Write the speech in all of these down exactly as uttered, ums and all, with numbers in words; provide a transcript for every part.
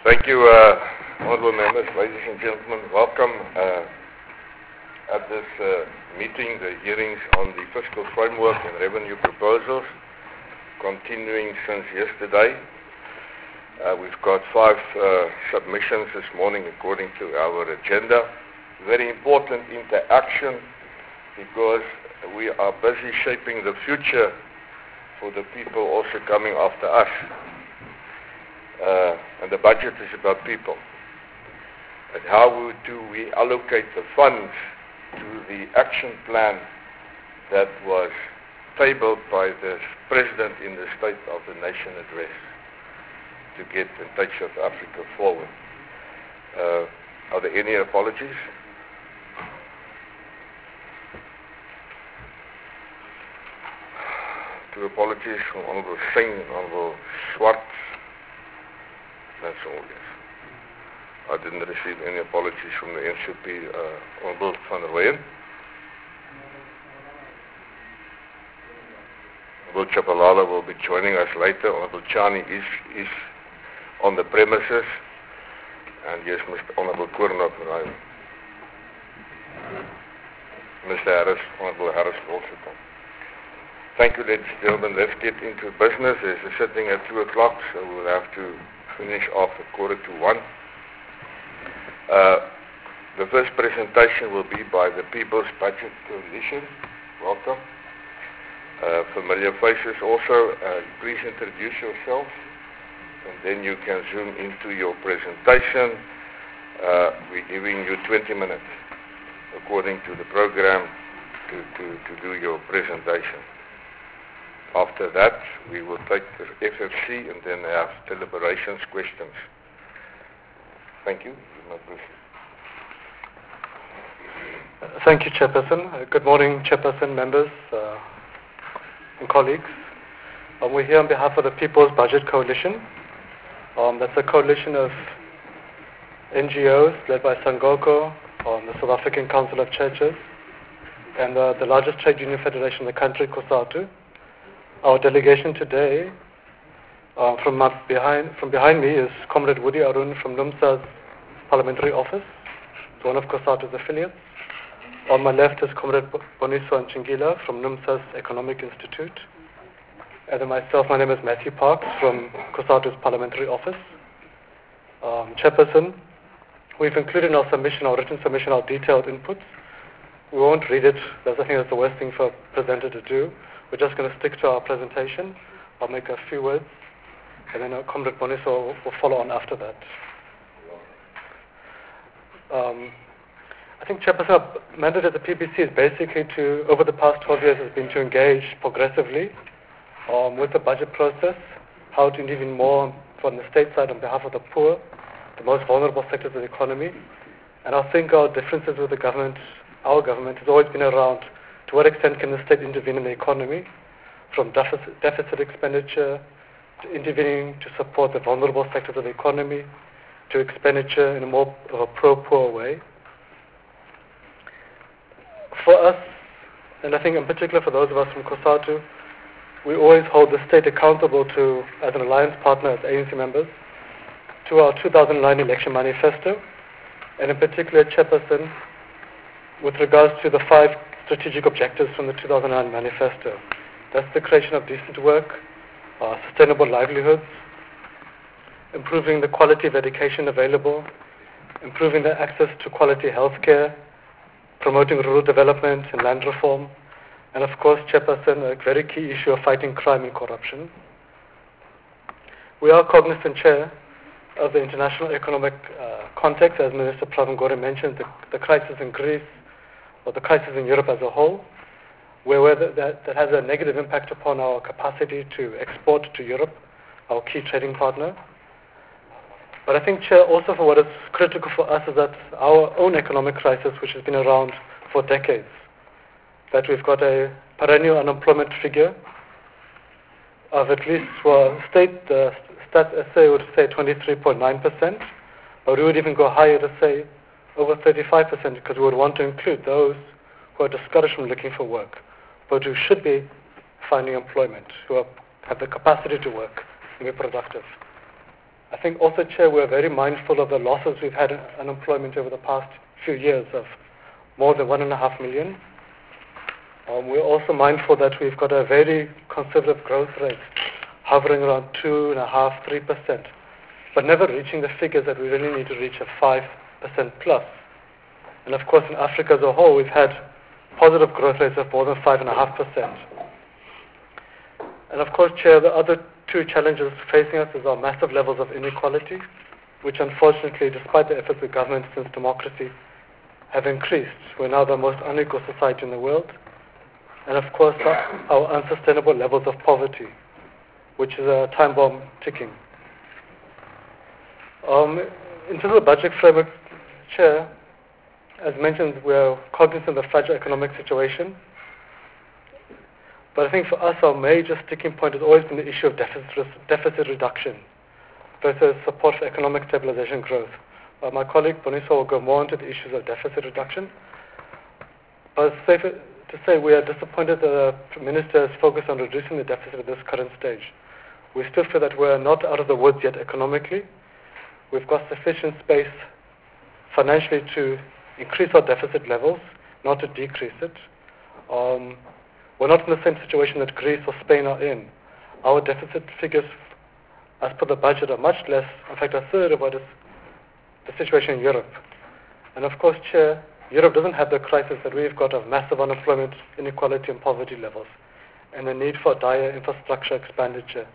Thank you, uh, honorable members, ladies and gentlemen. Welcome uh, at this uh, meeting, the hearings on the fiscal framework and revenue proposals, continuing since yesterday. Uh, we've got five uh, submissions this morning according to our agenda. Very important interaction because we are busy shaping the future for the people also coming after us. Uh, and the budget is about people. And how do we allocate the funds to the action plan that was tabled by the President in the State of the Nation address to get and take South Africa forward. Uh, are there any apologies? Two apologies from Honorable Singh and Honorable Swart. That's all, yes. I didn't receive any apologies from the N C P, uh, Honorable van der Weyen. Honorable Chabalala will be joining us later. Honorable Chani is, is on the premises. And yes, Mister Honorable Koornhof and I. Mister Harris, Honorable Harris will also come. Thank you, ladies and gentlemen. Let's get into business. There's a sitting at two o'clock, so we'll have to finish off at quarter to one. Uh, the first presentation will be by the People's Budget Coalition. Welcome. Uh, familiar faces also. Uh, please introduce yourself, and then you can zoom into your presentation. Uh, we're giving you twenty minutes, according to the program, to, to, to do your presentation. After that, we will take the F F C and then have deliberations, questions. Thank you. You may proceed. Thank you, Chairperson. Uh, good morning, Chairperson, members, uh, and colleagues. Um, we're here on behalf of the People's Budget Coalition. Um, that's a coalition of N G Os led by Sangoko, um, the South African Council of Churches, and uh, the largest trade union federation in the country, COSATU. Our delegation today, uh, from, my behind, from behind me is Comrade Woody Arun from NUMSA's parliamentary office, one of COSATU's affiliates. On my left is Comrade Boniso Nchingila from NUMSA's Economic Institute. And then myself, my name is Matthew Parks from COSATU's parliamentary office. Um, Chairperson, we've included in our submission, our written submission, our detailed inputs. We won't read it. That's, I think that's the worst thing for a presenter to do. We're just going to stick to our presentation. I'll make a few words, and then our Comrade Boniso will, will follow on after that. Um, I think, Chairperson, our mandate at the P B C is basically to, over the past twelve years, has been to engage progressively um, with the budget process, how to intervene more from the state side on behalf of the poor, the most vulnerable sectors of the economy. And I think our differences with the government, our government, has always been around to what extent can the state intervene in the economy, from deficit, deficit expenditure, to intervening to support the vulnerable sectors of the economy, to expenditure in a more of a pro-poor way. For us, and I think in particular for those of us from COSATU, we always hold the state accountable to, as an alliance partner, as A N C members, to our two thousand nine election manifesto, and in particular, Chairperson, with regards to the five strategic objectives from the two thousand nine manifesto. That's the creation of decent work, uh, sustainable livelihoods, improving the quality of education available, improving the access to quality healthcare, promoting rural development and land reform, and of course, Chairperson, a very key issue of fighting crime and corruption. We are cognizant, Chair, of the international economic uh, context, as Minister Pravin Gordhan mentioned, the, the crisis in Greece, or the crisis in Europe as a whole, where, where the, that, that has a negative impact upon our capacity to export to Europe, our key trading partner. But I think, Chair, also for what is critical for us is that our own economic crisis, which has been around for decades, that we've got a perennial unemployment figure of at least, well, state, the uh, Stats S A would say twenty-three point nine percent, but we would even go higher to say over thirty-five percent, because we would want to include those who are discouraged from looking for work, but who should be finding employment, who are, have the capacity to work and be productive. I think also, Chair, we're very mindful of the losses we've had in unemployment over the past few years of more than one and a half million. Um, we're also mindful that we've got a very conservative growth rate, hovering around two and a half, three percent, but never reaching the figures that we really need to reach of five percent plus. And of course, in Africa as a whole, we've had positive growth rates of more than five and a half percent. And of course, Chair, the other two challenges facing us is our massive levels of inequality, which unfortunately, despite the efforts of government since democracy, have increased. We're now the most unequal society in the world. And of course, our, our unsustainable levels of poverty, which is a time bomb ticking. Um, in terms of the budget framework, Chair, as mentioned, we're cognizant of the fragile economic situation. But I think for us, our major sticking point has always been the issue of deficit, deficit reduction versus support for economic stabilization and growth. Uh, my colleague Boniso will go more into the issues of deficit reduction. But it's safe to say we are disappointed that the Minister has focused on reducing the deficit at this current stage. We still feel that we're not out of the woods yet economically. We've got sufficient space financially to increase our deficit levels, not to decrease it. Um, we're not in the same situation that Greece or Spain are in. Our deficit figures, as per the budget, are much less, in fact, a third of what is the situation in Europe. And of course, Chair, Europe doesn't have the crisis that we've got of massive unemployment, inequality and poverty levels, and the need for dire infrastructure expenditure.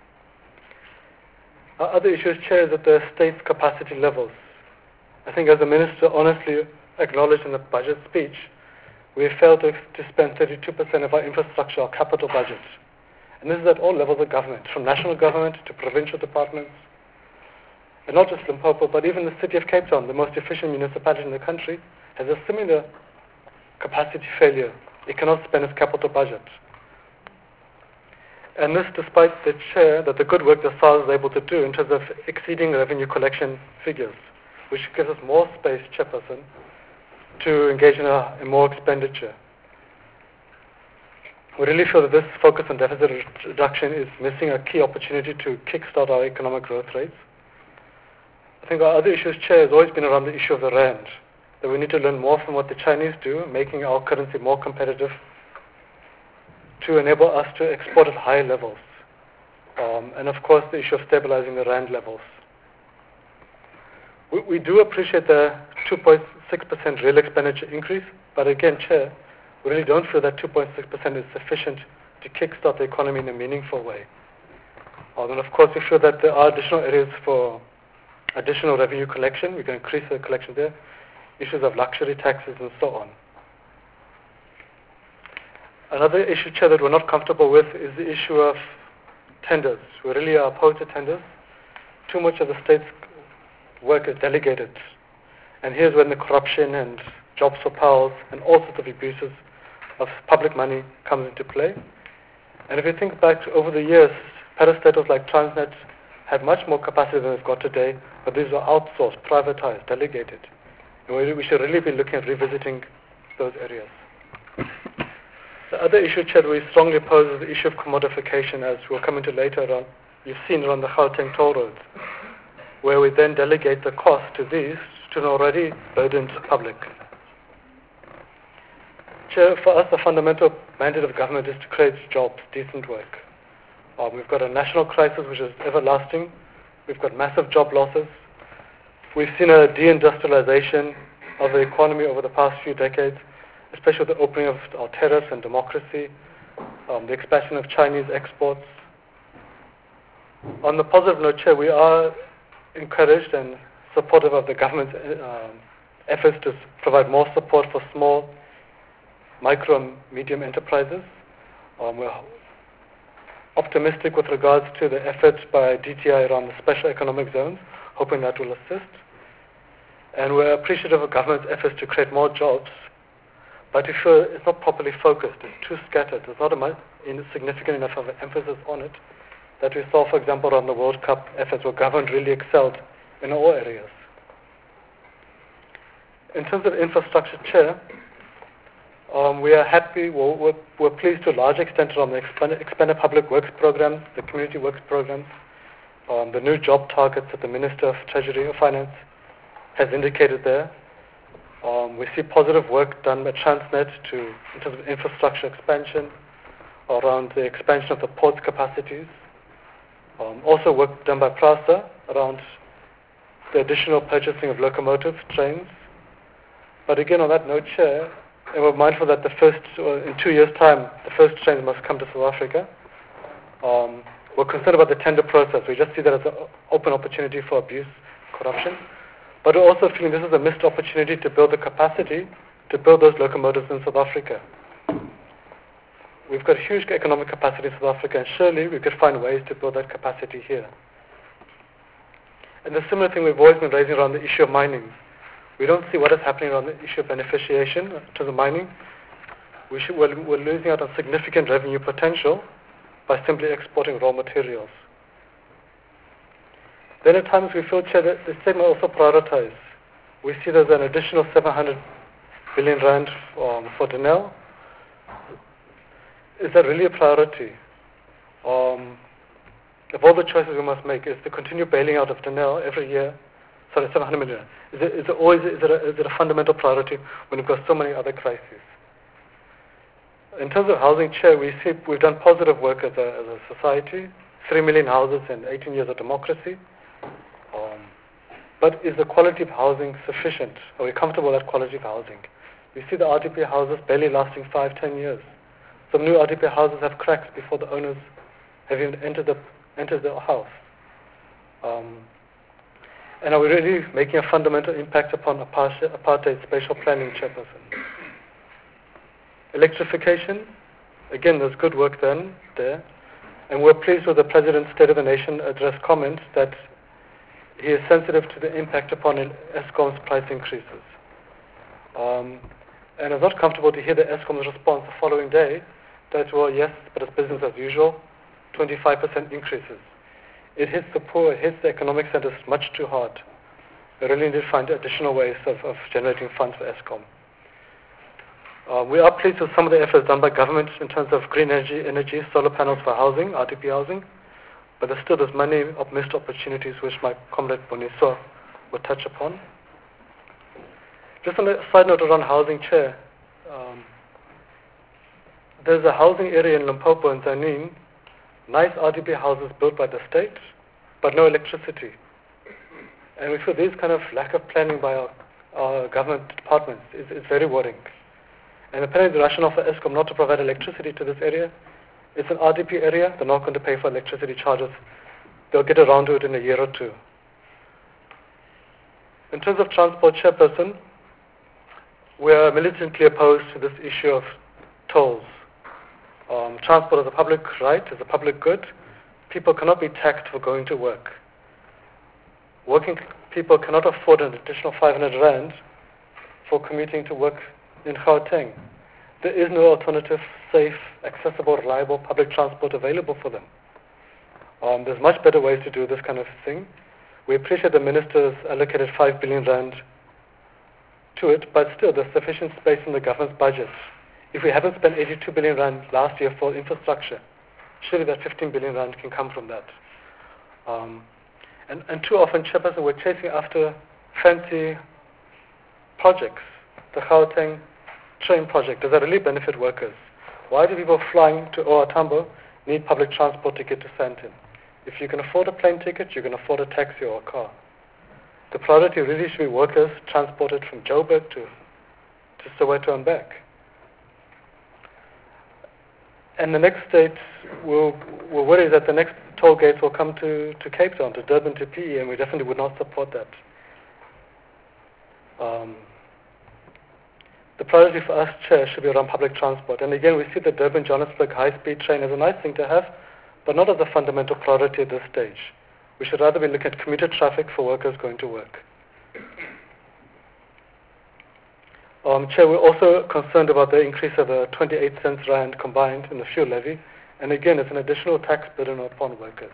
Our other issues, Chair, is at the state's capacity levels. I think as the Minister honestly acknowledged in the budget speech, we have failed to, to spend thirty-two percent of our infrastructure, our capital budget. And this is at all levels of government, from national government to provincial departments. And not just Limpopo, but even the city of Cape Town, the most efficient municipality in the country, has a similar capacity failure. It cannot spend its capital budget. And this despite the Chair that the good work the S A R S is able to do in terms of exceeding revenue collection figures, which gives us more space, Chairperson, to engage in, a, in more expenditure. We really feel that this focus on deficit reduction is missing a key opportunity to kickstart our economic growth rates. I think our other issues, Chair, has always been around the issue of the rand, that we need to learn more from what the Chinese do, making our currency more competitive to enable us to export at higher levels. Um, and of course, the issue of stabilizing the rand levels. We, we do appreciate the two point six percent real expenditure increase, but again, Chair, we really don't feel that two point six percent is sufficient to kickstart the economy in a meaningful way. Um, and of course, we feel that there are additional areas for additional revenue collection. We can increase the collection there, issues of luxury taxes and so on. Another issue, Chair, that we're not comfortable with is the issue of tenders. We really are opposed to tenders. Too much of the state's work is delegated. And here's when the corruption and jobs for pals and all sorts of abuses of public money comes into play. And if you think back to over the years, parastatals like Transnet had much more capacity than they've got today, but these were outsourced, privatized, delegated. And we, we should really be looking at revisiting those areas. The other issue, Chair, we strongly oppose is the issue of commodification, as we'll come into later on. You've seen it on the Gauteng toll roads, where we then delegate the cost to these to an already burdened public. Chair, for us, the fundamental mandate of government is to create jobs, decent work. Um, we've got a national crisis which is everlasting. We've got massive job losses. We've seen a deindustrialization of the economy over the past few decades, especially with the opening of our tariffs and democracy, um, the expansion of Chinese exports. On the positive note, Chair, we are encouraged and supportive of the government's um, efforts to provide more support for small, micro and medium enterprises. Um, we're optimistic with regards to the efforts by D T I around the special economic zones, hoping that will assist. And we're appreciative of government's efforts to create more jobs, but we feel it's not properly focused, it's too scattered, there's not a much, significant enough of an emphasis on it that we saw, for example, on the World Cup efforts where government really excelled in all areas. In terms of infrastructure, Chair, um, we are happy, we're, we're, we're pleased to a large extent on the expanded, expanded public works programs, the community works programs, Um, the new job targets that the Minister of Treasury or Finance has indicated there. Um, we see positive work done by Transnet to, in terms of infrastructure expansion, around the expansion of the port's capacities. Um, also work done by PRASA around the additional purchasing of locomotive trains. But again, on that note, Chair, and we're mindful that the first, uh, in two years' time, the first trains must come to South Africa. Um, we're concerned about the tender process. We just see that as an open opportunity for abuse, corruption. But we're also feeling this is a missed opportunity to build the capacity to build those locomotives in South Africa. We've got huge economic capacity in South Africa, and surely we could find ways to build that capacity here. And the similar thing we've always been raising around the issue of mining. We don't see what is happening around the issue of beneficiation to the mining. We should, we're, we're losing out on significant revenue potential by simply exporting raw materials. Then at times we feel, Chair, that the state may also prioritize. We see there's an additional seven hundred billion rand um, for Denel. Is that really a priority? Um, of all the choices we must make, is to continue bailing out of Denel every year. Sorry, seven hundred million. Is it, is it always is it, a, is it a fundamental priority when we've got so many other crises? In terms of housing, Chair, we see we've done positive work as a, as a society. Three million houses in eighteen years of democracy. Um, but is the quality of housing sufficient? Are we comfortable with that quality of housing? We see the R D P houses barely lasting five, ten years. Some new R D P houses have cracks before the owners have even entered the entered the house. Um, and are we really making a fundamental impact upon apartheid, apartheid spatial planning, Chairperson? Electrification, again, there's good work done there. And we're pleased with the President's State of the Nation address comment that he is sensitive to the impact upon Eskom's price increases. Um, and it's not comfortable to hear the Eskom's response the following day that, well, yes, but it's business as usual, twenty-five percent increases. It hits the poor, it hits the economic centers much too hard. We really need to find additional ways of, of generating funds for Eskom. Uh, we are pleased with some of the efforts done by government in terms of green energy, energy, solar panels for housing, R D P housing, but there's still there's many missed opportunities which my comrade Boniso will touch upon. Just on a side note around housing, Chair, um, there's a housing area in Limpopo and Zanin, nice R D P houses built by the state, but no electricity. And we feel this kind of lack of planning by our, our government departments is, is very worrying. And apparently the rationale for Eskom not to provide electricity to this area, it's an R D P area, they're not going to pay for electricity charges. They'll get around to it in a year or two. In terms of transport, Chairperson, we're militantly opposed to this issue of tolls. Um, transport is a public right, is a public good. People cannot be taxed for going to work. Working people cannot afford an additional five hundred rand for commuting to work in Gauteng. There is no alternative, safe, accessible, reliable public transport available for them. Um, there's much better ways to do this kind of thing. We appreciate the Minister's allocated five billion rand to it, but still there's sufficient space in the government's budget. If we haven't spent eighty-two billion rand last year for infrastructure, surely that fifteen billion rand can come from that. Um, and, and too often, Chairperson, we're chasing after fancy projects. The Gauteng train project, does that really benefit workers? Why do people flying to O R Tambo need public transport to get to Sandton? If you can afford a plane ticket, you can afford a taxi or a car. The priority really should be workers transported from Joburg to, to Soweto and back. And the next state, we'll, we're worried that the next toll gates will come to, to Cape Town, to Durban, to P E, and we definitely would not support that. Um, the priority for us, Chair, should be around public transport. And again, we see the Durban-Johannesburg high-speed train as a nice thing to have, but not as a fundamental priority at this stage. We should rather be looking at commuter traffic for workers going to work. Um, Chair, we're also concerned about the increase of the twenty-eight cents rand combined in the fuel levy. And again, it's an additional tax burden upon workers.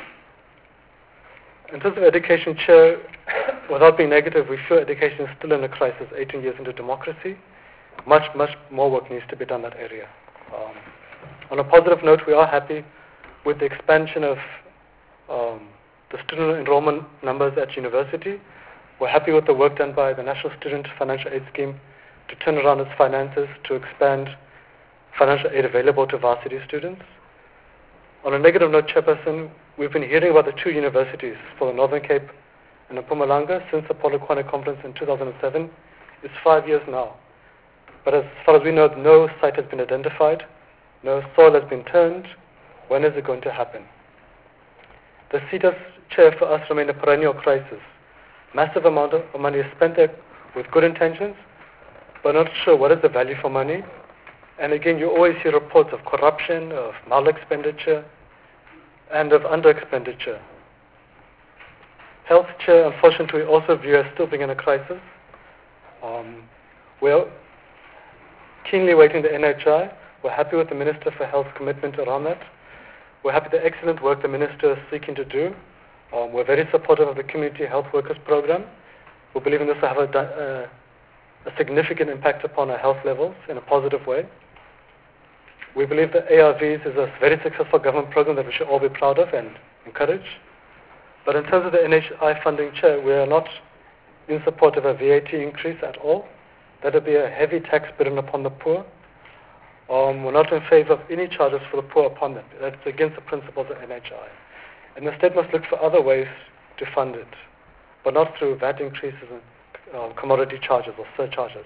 In terms of education, Chair, without being negative, we feel education is still in a crisis eighteen years into democracy. Much, much more work needs to be done in that area. Um, on a positive note, we are happy with the expansion of um, the student enrollment numbers at university. We're happy with the work done by the National Student Financial Aid Scheme to turn around its finances to expand financial aid available to varsity students. On a negative note, Chairperson, we've been hearing about the two universities for the Northern Cape and the Mpumalanga since the Polokwane Conference in two thousand seven. It's five years now. But as far as we know, no site has been identified, no soil has been turned. When is it going to happen? The C E T A S chair for us remains a perennial crisis. Massive amount of money is spent there with good intentions, but not sure what is the value for money. And again, you always hear reports of corruption, of mal-expenditure, and of under-expenditure. Health chair, unfortunately, we also view as still being in a crisis. Um, we're keenly waiting the N H I. We're happy with the Minister for Health's commitment around that. We're happy with the excellent work the Minister is seeking to do. Um, we're very supportive of the Community Health Workers Program. We believe in this will have a, uh, a significant impact upon our health levels in a positive way. We believe that A R Vs is a very successful government program that we should all be proud of and encourage. But in terms of the N H I funding chair, we are not in support of a V A T increase at all. That would be a heavy tax burden upon the poor. Um, we're not in favor of any charges for the poor upon them. That's against the principles of N H I. And the state must look for other ways to fund it, but not through V A T increases and uh, commodity charges or surcharges.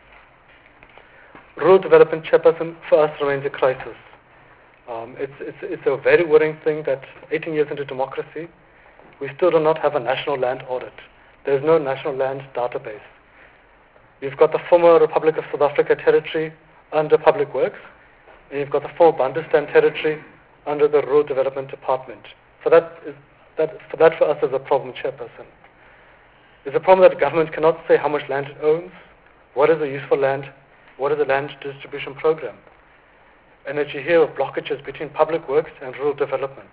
Rural development, Chairperson, for us remains a crisis. Um, it's, it's, it's a very worrying thing that eighteen years into democracy, we still do not have a national land audit. There is no national land database. You've got the former Republic of South Africa territory under Public Works, and you've got the former Bandistan territory under the Rural Development Department. So that, is, that, for that for us is a problem, Chairperson. It's a problem that government cannot say how much land it owns, what is the useful land, what is the land distribution program, and that you hear of blockages between Public Works and rural development.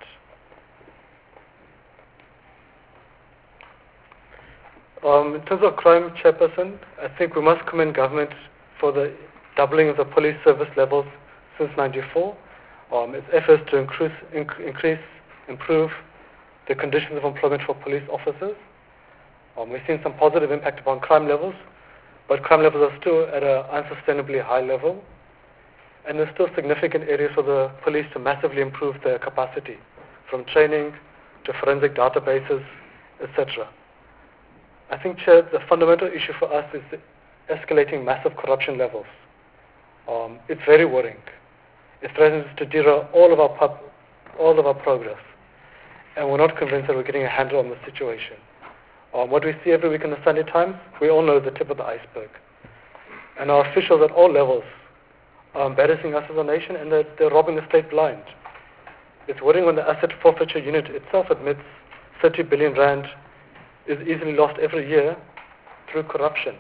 Um, in terms of crime, Chairperson, I think we must commend government for the doubling of the police service levels since ninety-four, um, its efforts to increase, inc- increase, improve the conditions of employment for police officers. Um, we've seen some positive impact upon crime levels, but crime levels are still at an unsustainably high level, and there's still significant areas for the police to massively improve their capacity, from training to forensic databases, et cetera. I think, Chair, the fundamental issue for us is the escalating massive corruption levels. Um, it's very worrying. It threatens to derail all of our pub, all of our progress, and we're not convinced that we're getting a handle on the situation. Um, what we see every week in the Sunday Times, we all know is the tip of the iceberg, and our officials at all levels are embarrassing us as a nation, and they're, they're robbing the state blind. It's worrying when the asset forfeiture unit itself admits thirty billion rand is easily lost every year through corruption.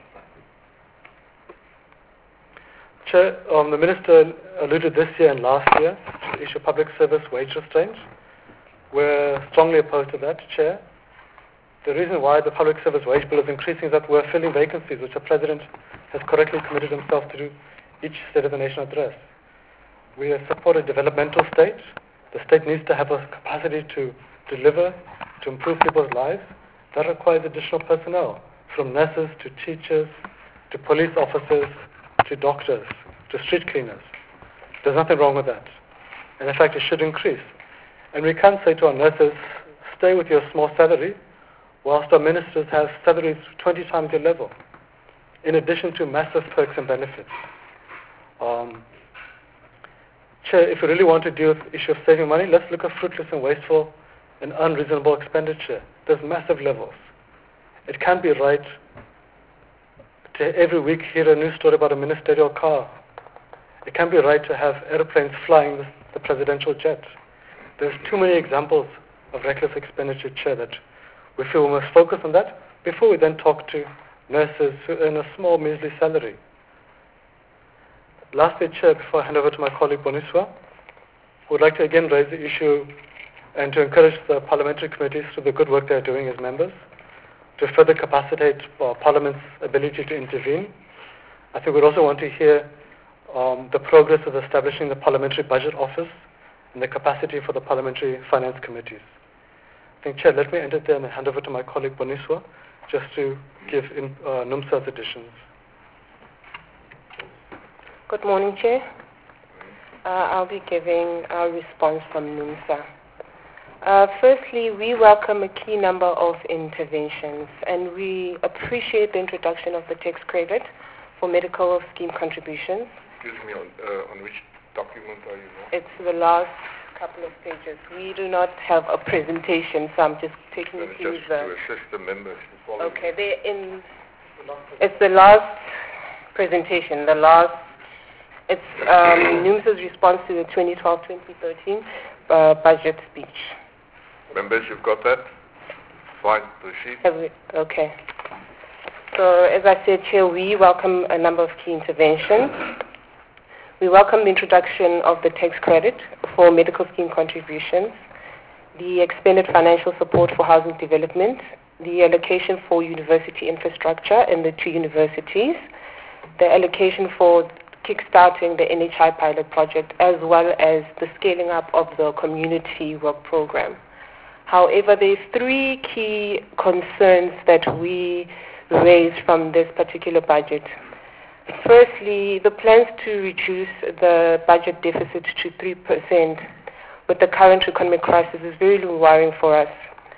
Chair, um, the Minister alluded this year and last year to issue public service wage restraints. We're strongly opposed to that, Chair. The reason why the public service wage bill is increasing is that we're filling vacancies, which the President has correctly committed himself to do each State of the Nation address. We support a developmental state. The state needs to have a capacity to deliver, to improve people's lives. That requires additional personnel, from nurses to teachers to police officers to doctors to street cleaners. There's nothing wrong with that. And in fact, it should increase. And we can't say to our nurses, stay with your small salary, whilst our ministers have salaries twenty times your level, in addition to massive perks and benefits. Um, Chair, if we really want to deal with the issue of saving money, let's look at fruitless and wasteful and unreasonable expenditure. There's massive levels. It can't be right to every week hear a news story about a ministerial car. It can't be right to have airplanes flying the, the presidential jet. There's too many examples of reckless expenditure, Chair, that we feel we must focus on that before we then talk to nurses who earn a small, measly salary. Lastly, Chair, before I hand over to my colleague Boniswa, I would like to again raise the issue and to encourage the parliamentary committees through the good work they are doing as members to further capacitate uh, Parliament's ability to intervene. I think we'd also want to hear um, the progress of establishing the Parliamentary Budget Office and the capacity for the Parliamentary Finance Committees. think, Chair, let me end it there and hand over to my colleague Boniswa just to give in, uh, NUMSA's additions. Good morning, Chair. Uh, I'll be giving our response from NUMSA. Uh, firstly, we welcome a key number of interventions, and we appreciate the introduction of the tax credit for medical scheme contributions. Excuse me, on, uh, on which document are you now? It's the last couple of pages. We do not have a presentation, so I'm just taking you And through just the... to assist the members to follow. Okay, they're in... It's the last presentation, the last... It's um, NUMSA's response to the twenty twelve twenty thirteen uh, budget speech. Members, you've got that? Fine, proceed. Have we, okay. So, as I said, Chair, we welcome a number of key interventions. We welcome the introduction of the tax credit for medical scheme contributions, the expanded financial support for housing development, the allocation for university infrastructure in the two universities, the allocation for kickstarting the N H I pilot project, as well as the scaling up of the community work program. However, there are three key concerns that we raised from this particular budget. Firstly, the plans to reduce the budget deficit to three percent with the current economic crisis is very worrying for us.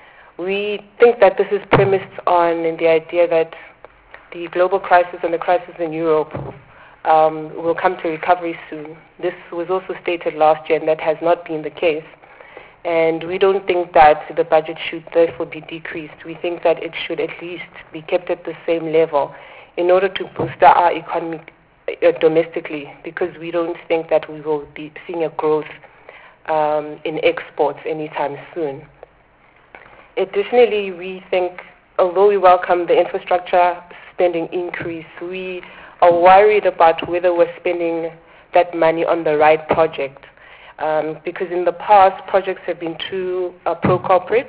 We think that this is premised on the idea that the global crisis and the crisis in Europe um, will come to recovery soon. This was also stated last year, and that has not been the case. And we don't think that the budget should therefore be decreased. We think that it should at least be kept at the same level in order to boost our economy uh, domestically, because we don't think that we will be seeing a growth um, in exports anytime soon. Additionally, we think, although we welcome the infrastructure spending increase, we are worried about whether we're spending that money on the right project. Um, because in the past, projects have been too uh, pro-corporate,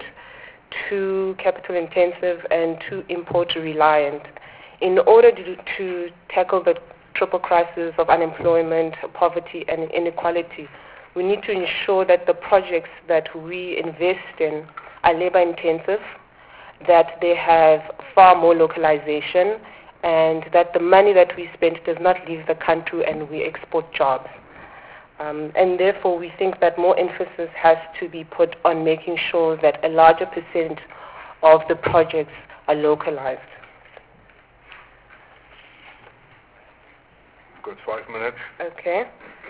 too capital-intensive, and too import-reliant. In order to, to tackle the triple crisis of unemployment, poverty, and inequality, we need to ensure that the projects that we invest in are labor-intensive, that they have far more localization, and that the money that we spend does not leave the country and we export jobs. Um, and therefore, we think that more emphasis has to be put on making sure that a larger percent of the projects are localized. Got five minutes. Okay.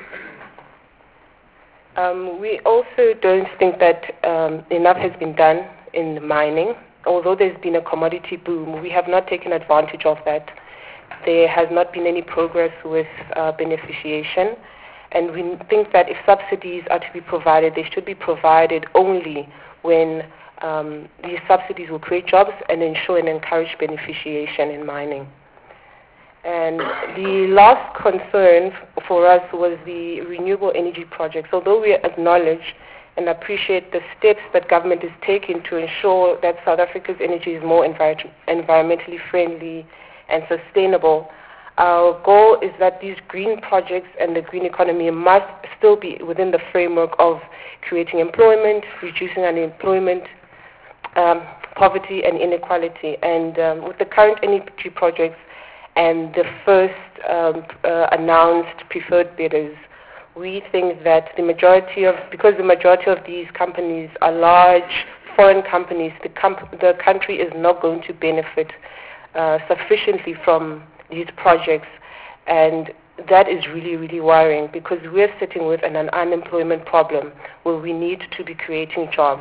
Um, we also don't think that um, enough has been done in mining. Although there's been a commodity boom, we have not taken advantage of that. There has not been any progress with uh, beneficiation. And we think that if subsidies are to be provided, they should be provided only when um, these subsidies will create jobs and ensure and encourage beneficiation in mining. And the last concern for us was the renewable energy projects. Although we acknowledge and appreciate the steps that government is taking to ensure that South Africa's energy is more envir- environmentally friendly and sustainable, our goal is that these green projects and the green economy must still be within the framework of creating employment, reducing unemployment, um, poverty and inequality. And um, with the current energy projects and the first um, uh, announced preferred bidders, we think that the majority of, because the majority of these companies are large foreign companies, the, comp- the country is not going to benefit uh, sufficiently from these projects, and that is really, really worrying because we're sitting with an, an unemployment problem where we need to be creating jobs.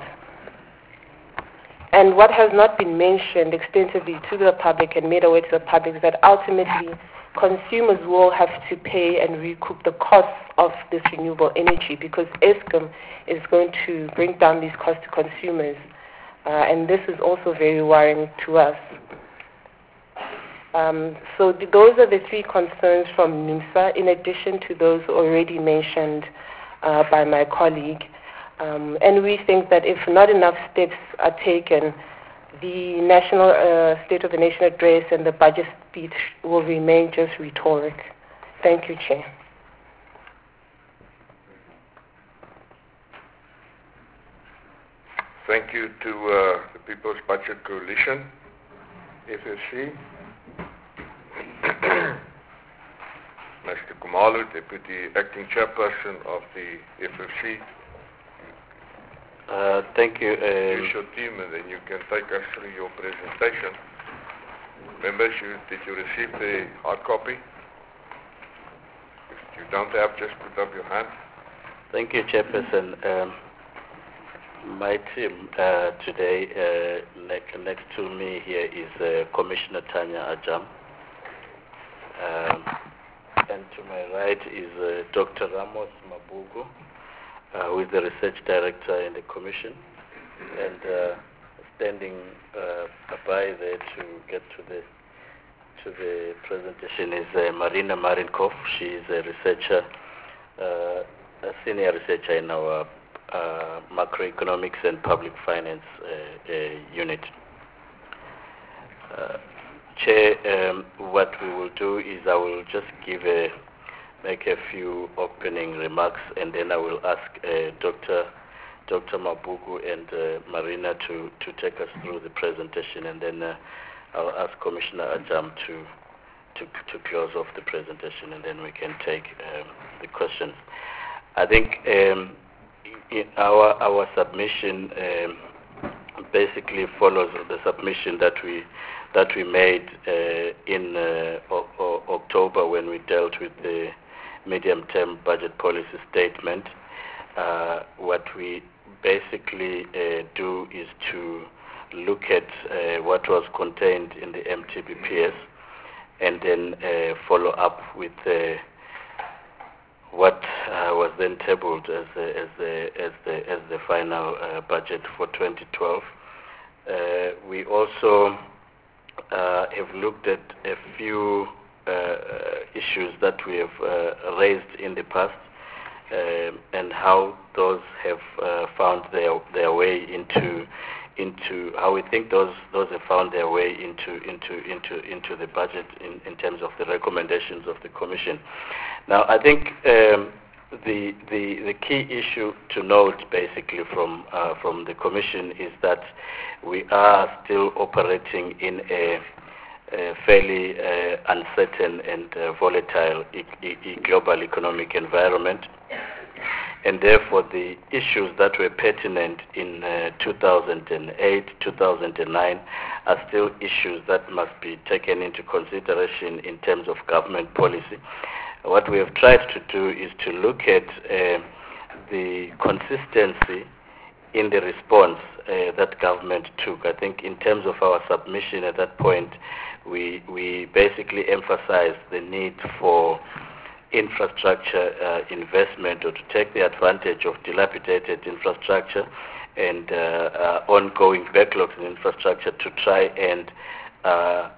And what has not been mentioned extensively to the public and made aware to the public is that ultimately consumers will have to pay and recoup the costs of this renewable energy because Eskom is going to bring down these costs to consumers. Uh, and this is also very worrying to us. Um, so th- those are the three concerns from NUMSA, in addition to those already mentioned uh, by my colleague. Um, and we think that if not enough steps are taken, the National uh, State of the Nation address and the budget speech will remain just rhetoric. Thank you, Chair. thank you to uh, the People's Budget Coalition, F F C, Mister Kumalu, Deputy Acting Chairperson of the F F C. Uh, thank you. Introduce your team, and then you can take us through your presentation. Members, you, did you receive the hard copy? If you don't have, just put up your hand. Thank you, Chairperson. Um, my team uh, today, uh, next, next to me here is uh, Commissioner Tanya Ajam. Um, and to my right is uh, Doctor Ramos Mabugu, uh, who is the Research Director in the Commission. And uh, standing uh, by there to get to the to the presentation is uh, Marina Marinkov. She is a researcher, uh, a senior researcher in our uh, macroeconomics and public finance uh, uh, unit. Uh, Chair, um, what we will do is I will just give a make a few opening remarks, and then I will ask uh, Doctor Doctor Mabugu and uh, Marina to, to take us through the presentation, and then uh, I'll ask Commissioner Ajam to, to to close off the presentation, and then we can take um, the questions. I think um, in our our submission um, basically follows the submission that we that we made uh, in uh, o o October when we dealt with the medium-term budget policy statement. Uh, what we basically uh, do is to look at uh, what was contained in the M T B P S and then uh, follow up with uh, what uh, was then tabled as the, as the, as the, as the final uh, budget for twenty twelve. Uh, we also uh, have looked at a few uh, issues that we have uh, raised in the past, Um, and how those have uh, found their their way into into how we think those those have found their way into into into into the budget in, in terms of the recommendations of the Commission. Now, I think um, the the the key issue to note basically from uh, from the Commission is that we are still operating in a Uh, fairly uh, uncertain and uh, volatile e e global economic environment, and therefore the issues that were pertinent in uh, two thousand eight, two thousand nine are still issues that must be taken into consideration in terms of government policy. What we have tried to do is to look at uh, the consistency in the response uh, that government took. I think in terms of our submission at that point, we, we basically emphasized the need for infrastructure uh, investment, or to take the advantage of dilapidated infrastructure and uh, uh, ongoing backlogs in infrastructure to try and uh,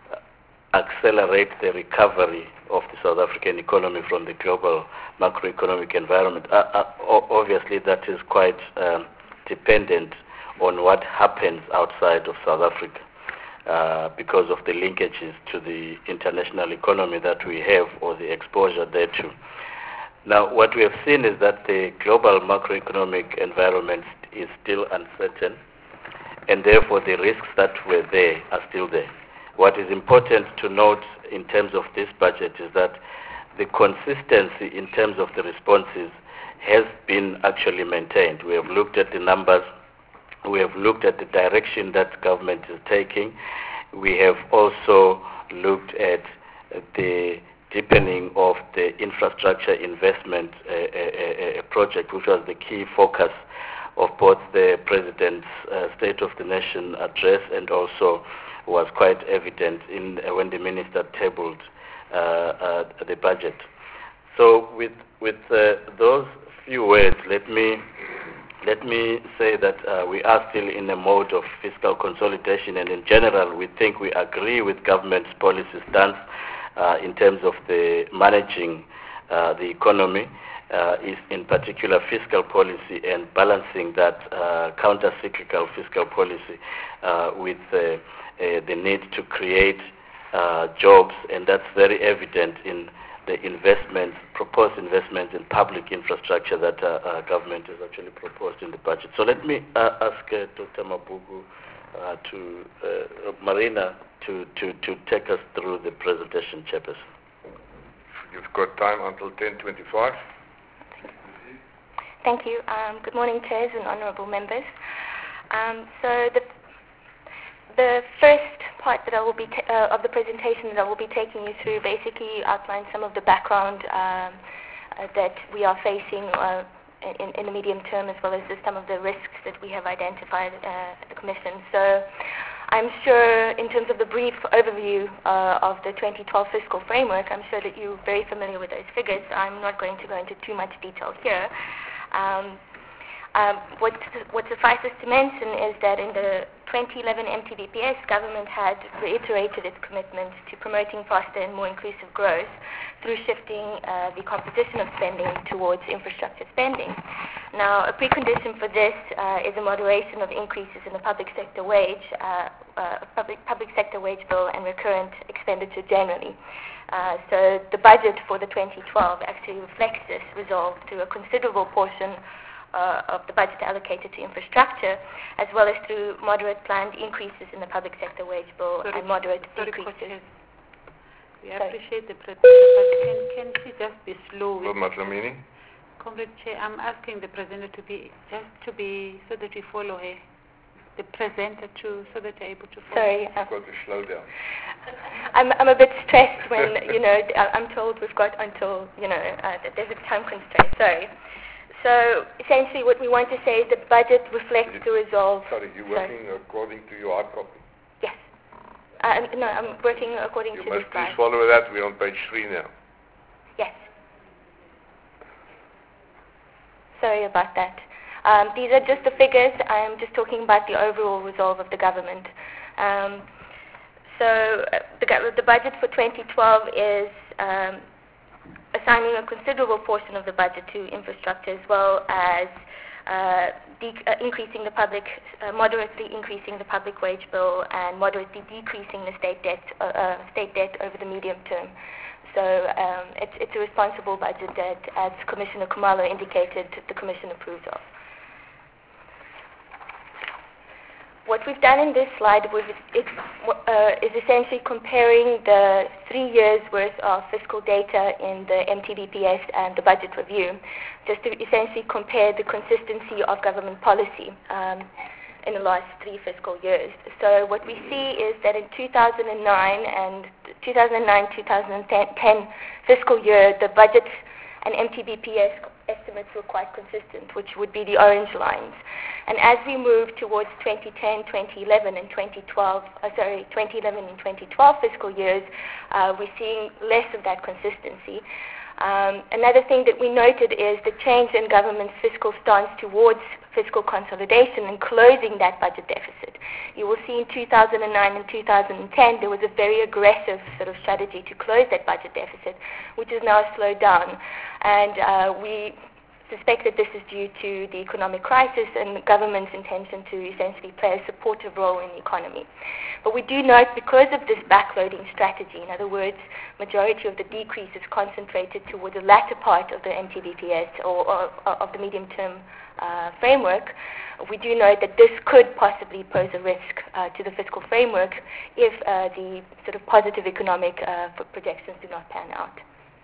accelerate the recovery of the South African economy from the global macroeconomic environment. Uh, uh, obviously, that is quite um, dependent on what happens outside of South Africa uh, because of the linkages to the international economy that we have, or the exposure thereto. Now, what we have seen is that the global macroeconomic environment is still uncertain, and therefore the risks that were there are still there. What is important to note in terms of this budget is that the consistency in terms of the responses has been actually maintained. We have looked at the numbers, we have looked at the direction that government is taking, we have also looked at the deepening of the infrastructure investment uh, uh, uh, project, which was the key focus of both the President's uh, State of the Nation address, and also was quite evident in uh, when the Minister tabled uh, uh, the budget. So with, with uh, those few words, let me let me say that uh, we are still in a mode of fiscal consolidation, and in general we think we agree with government's policy stance uh, in terms of the managing uh, the economy, uh, is in particular fiscal policy and balancing that uh, counter-cyclical fiscal policy uh, with uh, uh, the need to create uh, jobs, and that's very evident in the investments, proposed investments in public infrastructure that uh, uh, government has actually proposed in the budget. So let me uh, ask uh, Doctor Mabugu uh, to uh, Marina to, to, to take us through the presentation, Chairperson. You've got time until ten twenty-five. Thank you. Um, good morning, chairs and honourable members. Um, so the the first part that I will be ta- uh, of the presentation that I will be taking you through basically outlines some of the background um, uh, that we are facing uh, in, in the medium term, as well as the, some of the risks that we have identified uh, at the Commission. So I'm sure in terms of the brief overview uh, of the twenty twelve fiscal framework, I'm sure that you're very familiar with those figures. I'm not going to go into too much detail here. Um, um, what, what suffices to mention is that in the twenty eleven M T B P S, government had reiterated its commitment to promoting faster and more inclusive growth through shifting uh, the composition of spending towards infrastructure spending. Now, a precondition for this uh, is a moderation of increases in the public sector wage, uh, uh, public, public sector wage bill and recurrent expenditure generally. Uh, so the budget for the twenty twelve actually reflects this resolve through a considerable portion uh, of the budget allocated to infrastructure, as well as through moderate planned increases in the public sector wage bill sorry, and moderate sorry, decreases. We Sorry. appreciate the presentation, but can, can she just be slow with Well, Matlamini? Comrade Chair, I'm asking the presenter to be, just to be, so that we follow her. The presenter too, so that you're able to follow. Sorry. You've got to slow down. I'm, I'm a bit stressed when, you know, I'm told we've got until, you know, uh, that there's a time constraint. Sorry. So essentially what we want to say is the budget reflects You, the resolve. Sorry, you're Sorry. working according to your hard copy. Yes. Uh, no, I'm working according You to must the please slide. follow that. We're on page three now. Yes. Sorry about that. Um, these are just the figures. I'm just talking about the overall resolve of the government. Um, so uh, the, the budget for twenty twelve is um, assigning a considerable portion of the budget to infrastructure, as well as uh, de- uh, increasing the public, uh, moderately increasing the public wage bill, and moderately decreasing the state debt, uh, uh, state debt over the medium term. So um, it's, it's a responsible budget that, as Commissioner Khumalo indicated, the Commission approves of. What we've done in this slide was it, uh, is essentially comparing the three years worth of fiscal data in the M T B P S and the budget review, just to essentially compare the consistency of government policy um, in the last three fiscal years. So what we see is that in two thousand nine and two thousand nine to two thousand ten fiscal year, the budget and M T B P S estimates were quite consistent, which would be the orange lines. And as we move towards twenty ten, twenty eleven, and twenty twelve, uh, sorry, twenty eleven and twenty twelve fiscal years, uh, we're seeing less of that consistency. Um, another thing that we noted is the change in government's fiscal stance towards fiscal consolidation and closing that budget deficit. You will see in two thousand nine and two thousand ten there was a very aggressive sort of strategy to close that budget deficit, which has now slowed down. And uh, we suspect that this is due to the economic crisis and the government's intention to essentially play a supportive role in the economy. But we do note, because of this backloading strategy, in other words, majority of the decrease is concentrated towards the latter part of the M T B P S or, or, or of the medium-term uh, framework, we do note that this could possibly pose a risk uh, to the fiscal framework if uh, the sort of positive economic uh, projections do not pan out.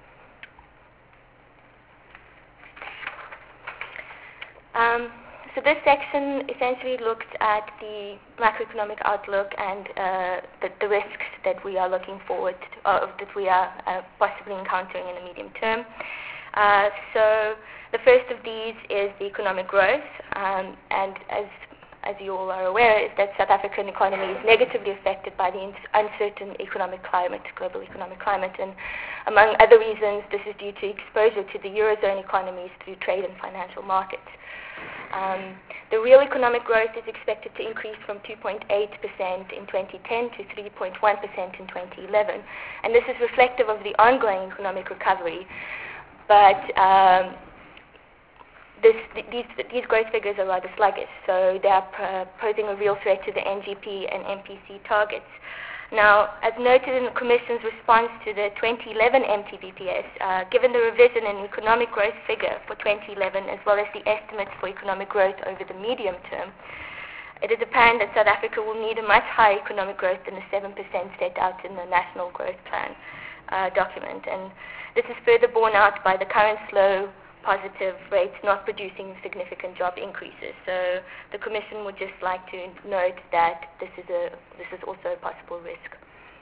Um, so this section essentially looked at the macroeconomic outlook and uh, the, the risks that we are looking forward to, uh, that we are uh, possibly encountering in the medium term. Uh, so the first of these is the economic growth, um, and as as you all are aware, is that South African economy is negatively affected by the uncertain economic climate, global economic climate, and among other reasons, this is due to exposure to the Eurozone economies through trade and financial markets. Um, the real economic growth is expected to increase from two point eight percent in twenty ten to three point one percent in twenty eleven, and this is reflective of the ongoing economic recovery, but um, This, these, these growth figures are rather sluggish, so they are uh, posing a real threat to the N G P and M P C targets. Now, as noted in the Commission's response to the twenty eleven M T B P S, uh, given the revision in economic growth figure for twenty eleven, as well as the estimates for economic growth over the medium term, it is apparent that South Africa will need a much higher economic growth than the seven percent set out in the National Growth Plan uh, document. And this is further borne out by the current slow positive rates not producing significant job increases. So the Commission would just like to note that this is a this is also a possible risk.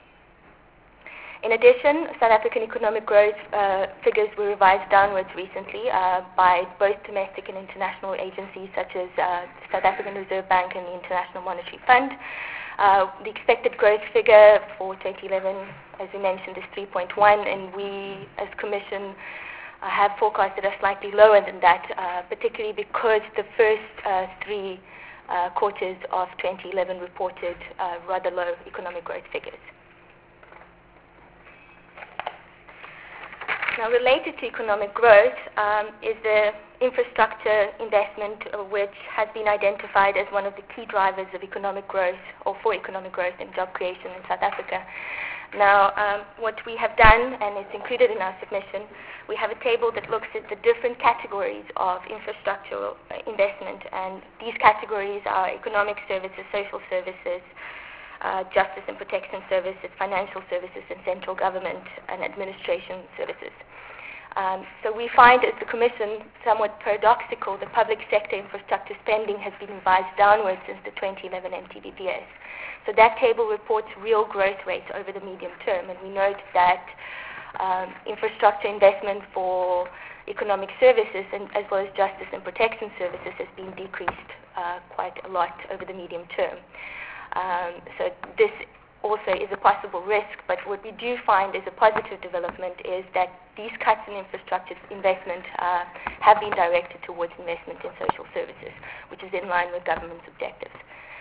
In addition, South African economic growth uh, figures were revised downwards recently uh, by both domestic and international agencies such as uh, the South African Reserve Bank and the International Monetary Fund. Uh, the expected growth figure for twenty eleven, as we mentioned, is three point one, and we as Commission Uh, have forecasted a slightly lower than that, uh, particularly because the first uh, three uh, quarters of twenty eleven reported uh, rather low economic growth figures. Now, related to economic growth um, is the infrastructure investment, uh, which has been identified as one of the key drivers of economic growth or for economic growth and job creation in South Africa. Now, um, what we have done, and it's included in our submission, we have a table that looks at the different categories of infrastructural uh, investment, and these categories are economic services, social services, uh, justice and protection services, financial services, and central government and administration services. Um, so we find as the Commission somewhat paradoxical that public sector infrastructure spending has been revised downwards since the twenty eleven M T B P S. So that table reports real growth rates over the medium term, and we note that um, infrastructure investment for economic services and as well as justice and protection services has been decreased uh, quite a lot over the medium term. Um, so this also is a possible risk, but what we do find as a positive development is that these cuts in infrastructure investment uh, have been directed towards investment in social services, which is in line with government's objectives.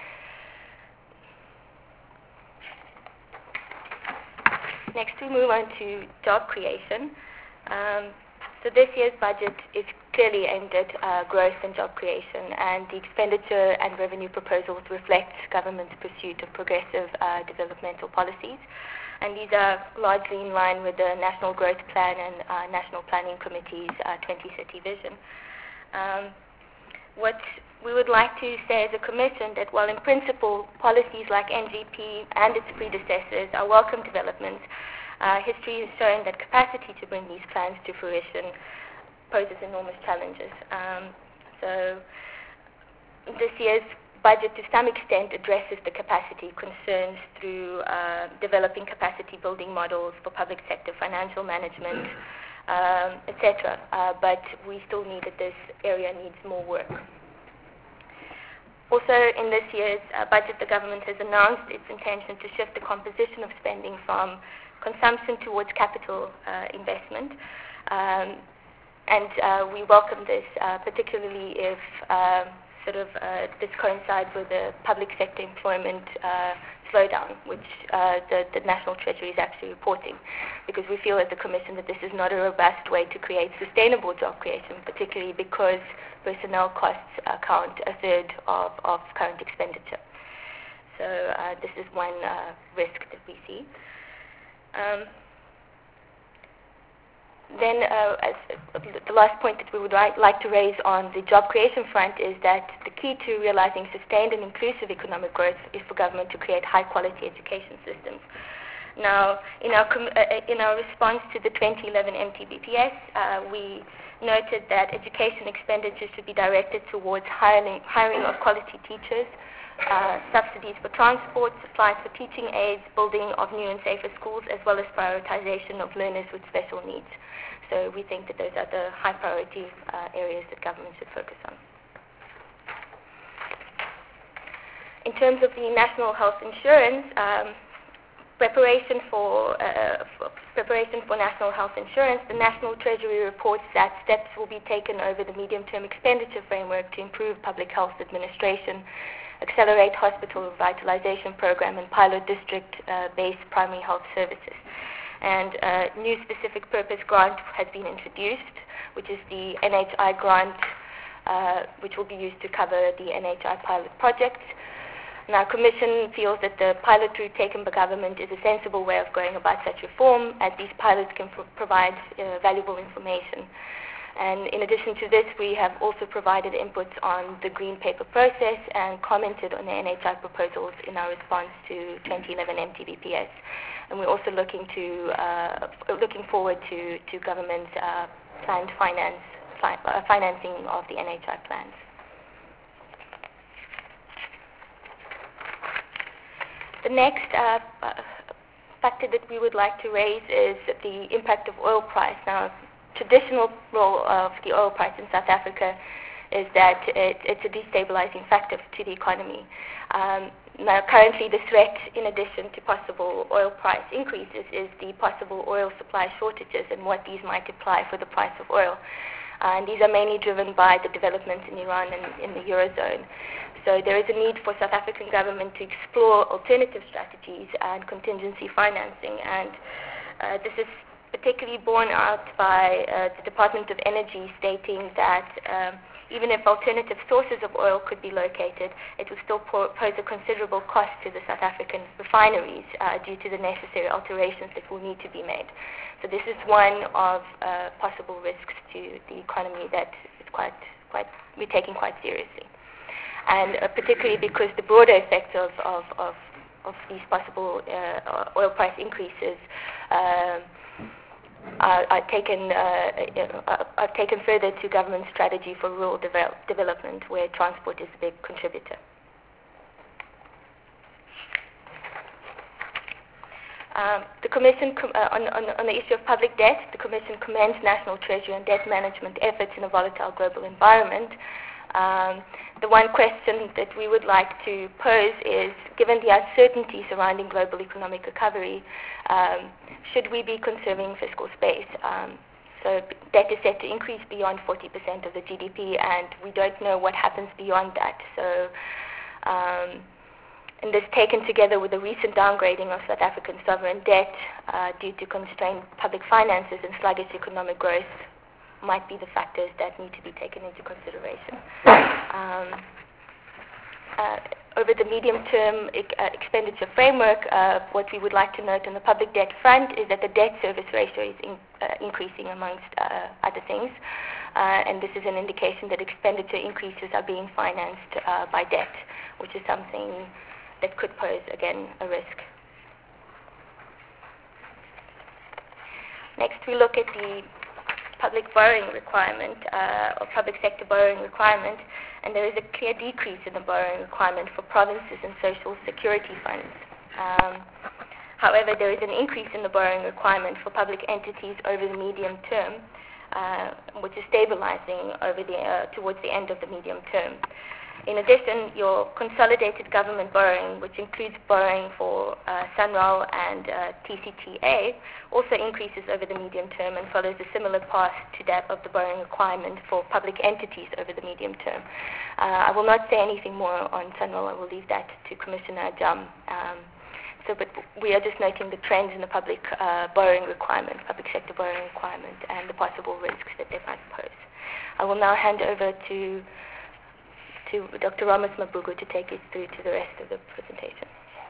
Next, we move on to job creation. Um, so this year's budget is clearly aimed at uh, growth and job creation, and the expenditure and revenue proposals reflect government's pursuit of progressive uh, developmental policies. And these are largely in line with the National Growth Plan and uh, National Planning Committee's uh, twenty thirty vision. Um, what we would like to say as a Commission that while in principle policies like N G P and its predecessors are welcome developments, uh, history has shown that capacity to bring these plans to fruition poses enormous challenges. Um, so this year's budget to some extent addresses the capacity concerns through uh, developing capacity building models for public sector financial management, um, et cetera. Uh, but we still need that this area needs more work. Also, in this year's uh, budget, the government has announced its intention to shift the composition of spending from consumption towards capital uh, investment. Um, and uh, we welcome this, uh, particularly if uh, sort of uh, this coincides with the public sector employment uh, slowdown, which uh, the, the National Treasury is actually reporting, because we feel as a Commission that this is not a robust way to create sustainable job creation, particularly because personnel costs account a third of, of current expenditure. So uh, this is one uh, risk that we see. Um, Then, uh, as uh, the last point that we would like, like to raise on the job creation front is that the key to realizing sustained and inclusive economic growth is for government to create high-quality education systems. Now, in our, com- uh, in our response to the twenty eleven M T B P S, uh, we noted that education expenditures should be directed towards hiring, hiring of quality teachers, uh, subsidies for transport, supplies for teaching aids, building of new and safer schools, as well as prioritization of learners with special needs. So we think that those are the high priority uh, areas that government should focus on. In terms of the national health insurance, um, preparation for, uh, for preparation for national health insurance, the National Treasury reports that steps will be taken over the medium-term expenditure framework to improve public health administration, accelerate hospital revitalization program, and pilot district-based uh, primary health services. And a new specific purpose grant has been introduced, which is the N H I grant, uh, which will be used to cover the N H I pilot projects. And our Commission feels that the pilot route taken by government is a sensible way of going about such reform, as these pilots can pro- provide uh, valuable information. And in addition to this, we have also provided inputs on the Green Paper process and commented on the N H I proposals in our response to twenty eleven M T B P S. And we're also looking to uh, looking forward to to government's uh, planned finance fi- uh, financing of the N H I plans. The next uh, uh, factor that we would like to raise is the impact of oil price. Now, traditional role of the oil price in South Africa is that it, it's a destabilizing factor to the economy. Um, now, currently, the threat, in addition to possible oil price increases, is the possible oil supply shortages and what these might imply for the price of oil. Uh, and these are mainly driven by the developments in Iran and in the Eurozone. So there is a need for South African government to explore alternative strategies and contingency financing. And uh, this is particularly borne out by uh, the Department of Energy stating that um, even if alternative sources of oil could be located, it would still po- pose a considerable cost to the South African refineries uh, due to the necessary alterations that will need to be made. So this is one of uh, possible risks to the economy that is quite, quite, we're taking quite seriously. And uh, particularly because the broader effects of, of, of, of these possible uh, oil price increases uh, are, are, taken, uh, are taken further to government strategy for rural devel- development, where transport is a big contributor. Um, the Commission, com- uh, on, on, on the issue of public debt, the Commission commends National Treasury and debt management efforts in a volatile global environment. Um, the one question that we would like to pose is, given the uncertainty surrounding global economic recovery, um, should we be conserving fiscal space? Um, so debt is set to increase beyond forty percent of the G D P, and we don't know what happens beyond that. So, um, and this taken together with the recent downgrading of South African sovereign debt uh, due to constrained public finances and sluggish economic growth, might be the factors that need to be taken into consideration. Um, uh, over the medium-term e- uh, expenditure framework, uh, what we would like to note on the public debt front is that the debt service ratio is in, uh, increasing amongst uh, other things, uh, and this is an indication that expenditure increases are being financed uh, by debt, which is something that could pose, again, a risk. Next, we look at the public borrowing requirement, uh, or public sector borrowing requirement, and there is a clear decrease in the borrowing requirement for provinces and social security funds. Um, however, there is an increase in the borrowing requirement for public entities over the medium term, uh, which is stabilizing over the, uh, towards the end of the medium term. In addition, your consolidated government borrowing, which includes borrowing for uh, SANRAL and uh, T C T A, also increases over the medium term and follows a similar path to that of the borrowing requirement for public entities over the medium term. Uh, I will not say anything more on SANRAL. I will leave that to Commissioner Jam. Um, so, but we are just noting the trends in the public uh, borrowing requirement, public sector borrowing requirement, and the possible risks that they might pose. I will now hand over to to Doctor Ramos Mabugu to take us through to the rest of the presentation.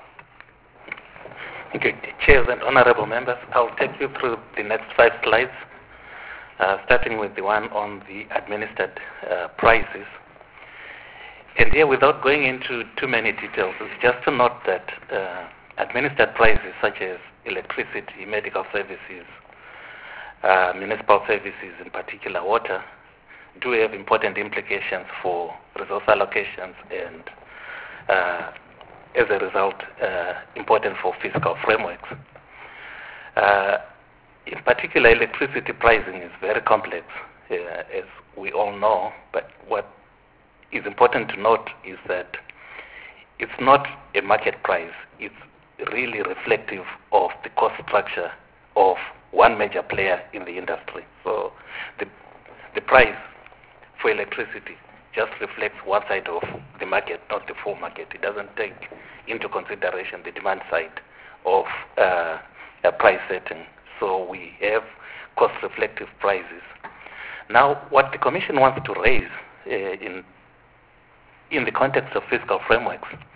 Thank you, Chairs and Honorable Members. I'll take you through the next five slides, uh, starting with the one on the administered uh, prices. And here, without going into too many details, it's just to note that uh, administered prices such as electricity, medical services, uh, municipal services, in particular water, do have important implications for resource allocations and, uh, as a result, uh, important for fiscal frameworks. Uh, in particular, electricity pricing is very complex, uh, as we all know, but what is important to note is that it's not a market price. It's really reflective of the cost structure of one major player in the industry. So the, the price for electricity just reflects one side of the market, not the full market. It doesn't take into consideration the demand side of uh, a price setting. So we have cost-reflective prices. Now, what the Commission wants to raise uh, in, in the context of fiscal frameworks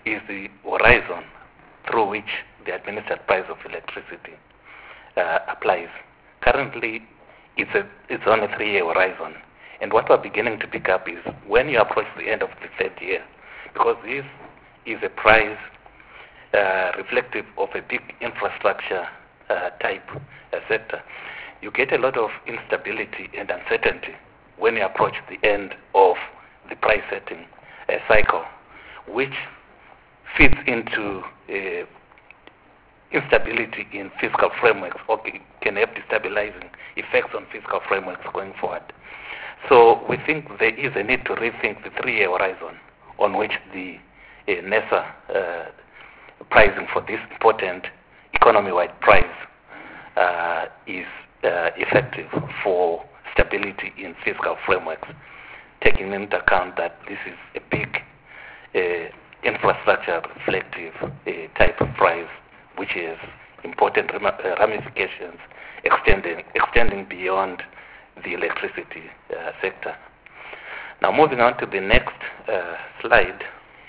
is the horizon through which the administered price of electricity uh, applies. Currently, it's, a, it's on a three-year horizon. And what we're beginning to pick up is when you approach the end of the third year, because this is a price uh, reflective of a big infrastructure uh, type uh, sector, you get a lot of instability and uncertainty when you approach the end of the price setting uh, cycle, which feeds into uh, instability in fiscal frameworks or can have destabilizing effects on fiscal frameworks going forward. So we think there is a need to rethink the three-year horizon on which the uh, NERSA uh, pricing for this important economy-wide price uh, is uh, effective for stability in fiscal frameworks, taking into account that this is a big uh, infrastructure reflective uh, type of price, which has important ramifications extending, extending beyond the electricity uh, sector. Now moving on to the next uh, slide,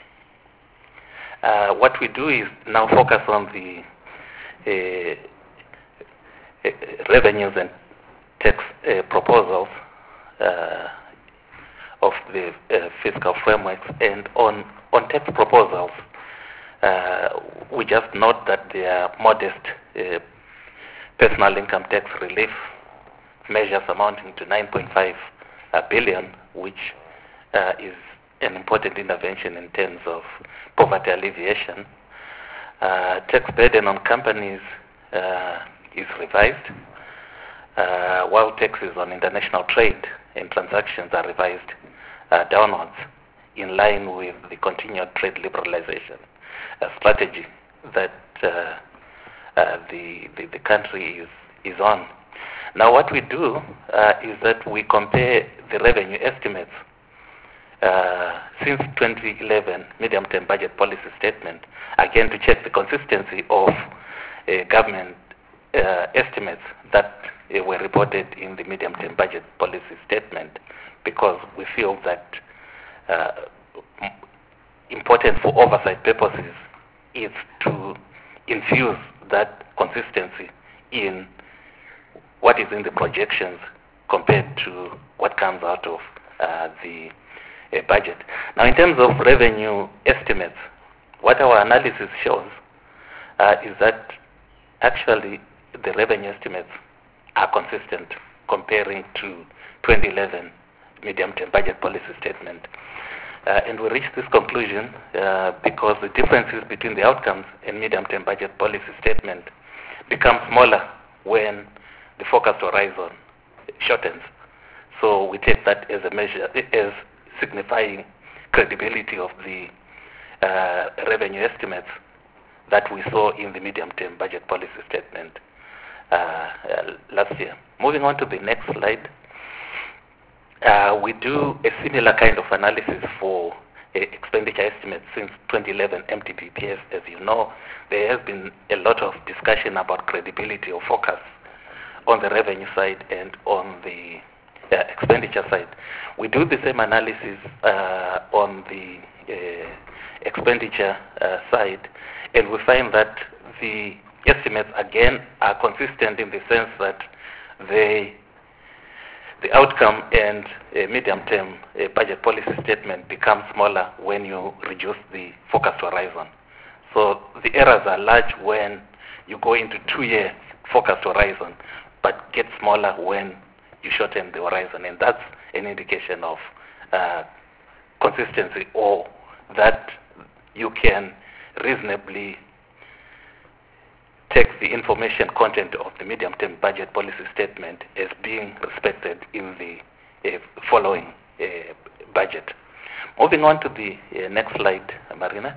uh, what we do is now focus on the uh, uh, revenues and tax uh, proposals uh, of the uh, fiscal frameworks, and on, on tax proposals, uh, we just note that they are modest uh, personal income tax relief measures amounting to nine point five uh, billion, which uh, is an important intervention in terms of poverty alleviation. Uh, tax burden on companies uh, is revised, uh, while taxes on international trade and transactions are revised uh, downwards in line with the continued trade liberalization uh, strategy that uh, uh, the, the, the country is, is on. Now what we do uh, is that we compare the revenue estimates uh, since twenty eleven medium-term budget policy statement, again to check the consistency of uh, government uh, estimates that uh, were reported in the medium-term budget policy statement, because we feel that uh, important for oversight purposes is to infuse that consistency in what is in the projections compared to what comes out of uh, the uh, budget. Now, in terms of revenue estimates, what our analysis shows uh, is that actually the revenue estimates are consistent comparing to twenty eleven medium-term budget policy statement. Uh, and we reached this conclusion uh, because the differences between the outcomes and medium-term budget policy statement become smaller when the forecast horizon shortens. So we take that as a measure, as signifying credibility of the uh, revenue estimates that we saw in the medium-term budget policy statement uh, uh, last year. Moving on to the next slide, uh, we do a similar kind of analysis for uh, expenditure estimates since twenty eleven M T B P S. As you know, there has been a lot of discussion about credibility of forecasts on the revenue side and on the uh, expenditure side. We do the same analysis uh, on the uh, expenditure uh, side, and we find that the estimates again are consistent in the sense that they, the outcome and uh, medium-term uh, budget policy statement become smaller when you reduce the forecast horizon. So the errors are large when you go into two-year forecast horizon, but get smaller when you shorten the horizon, and that's an indication of uh, consistency, or that you can reasonably take the information content of the medium-term budget policy statement as being respected in the uh, following uh, budget. Moving on to the uh, next slide, Marina.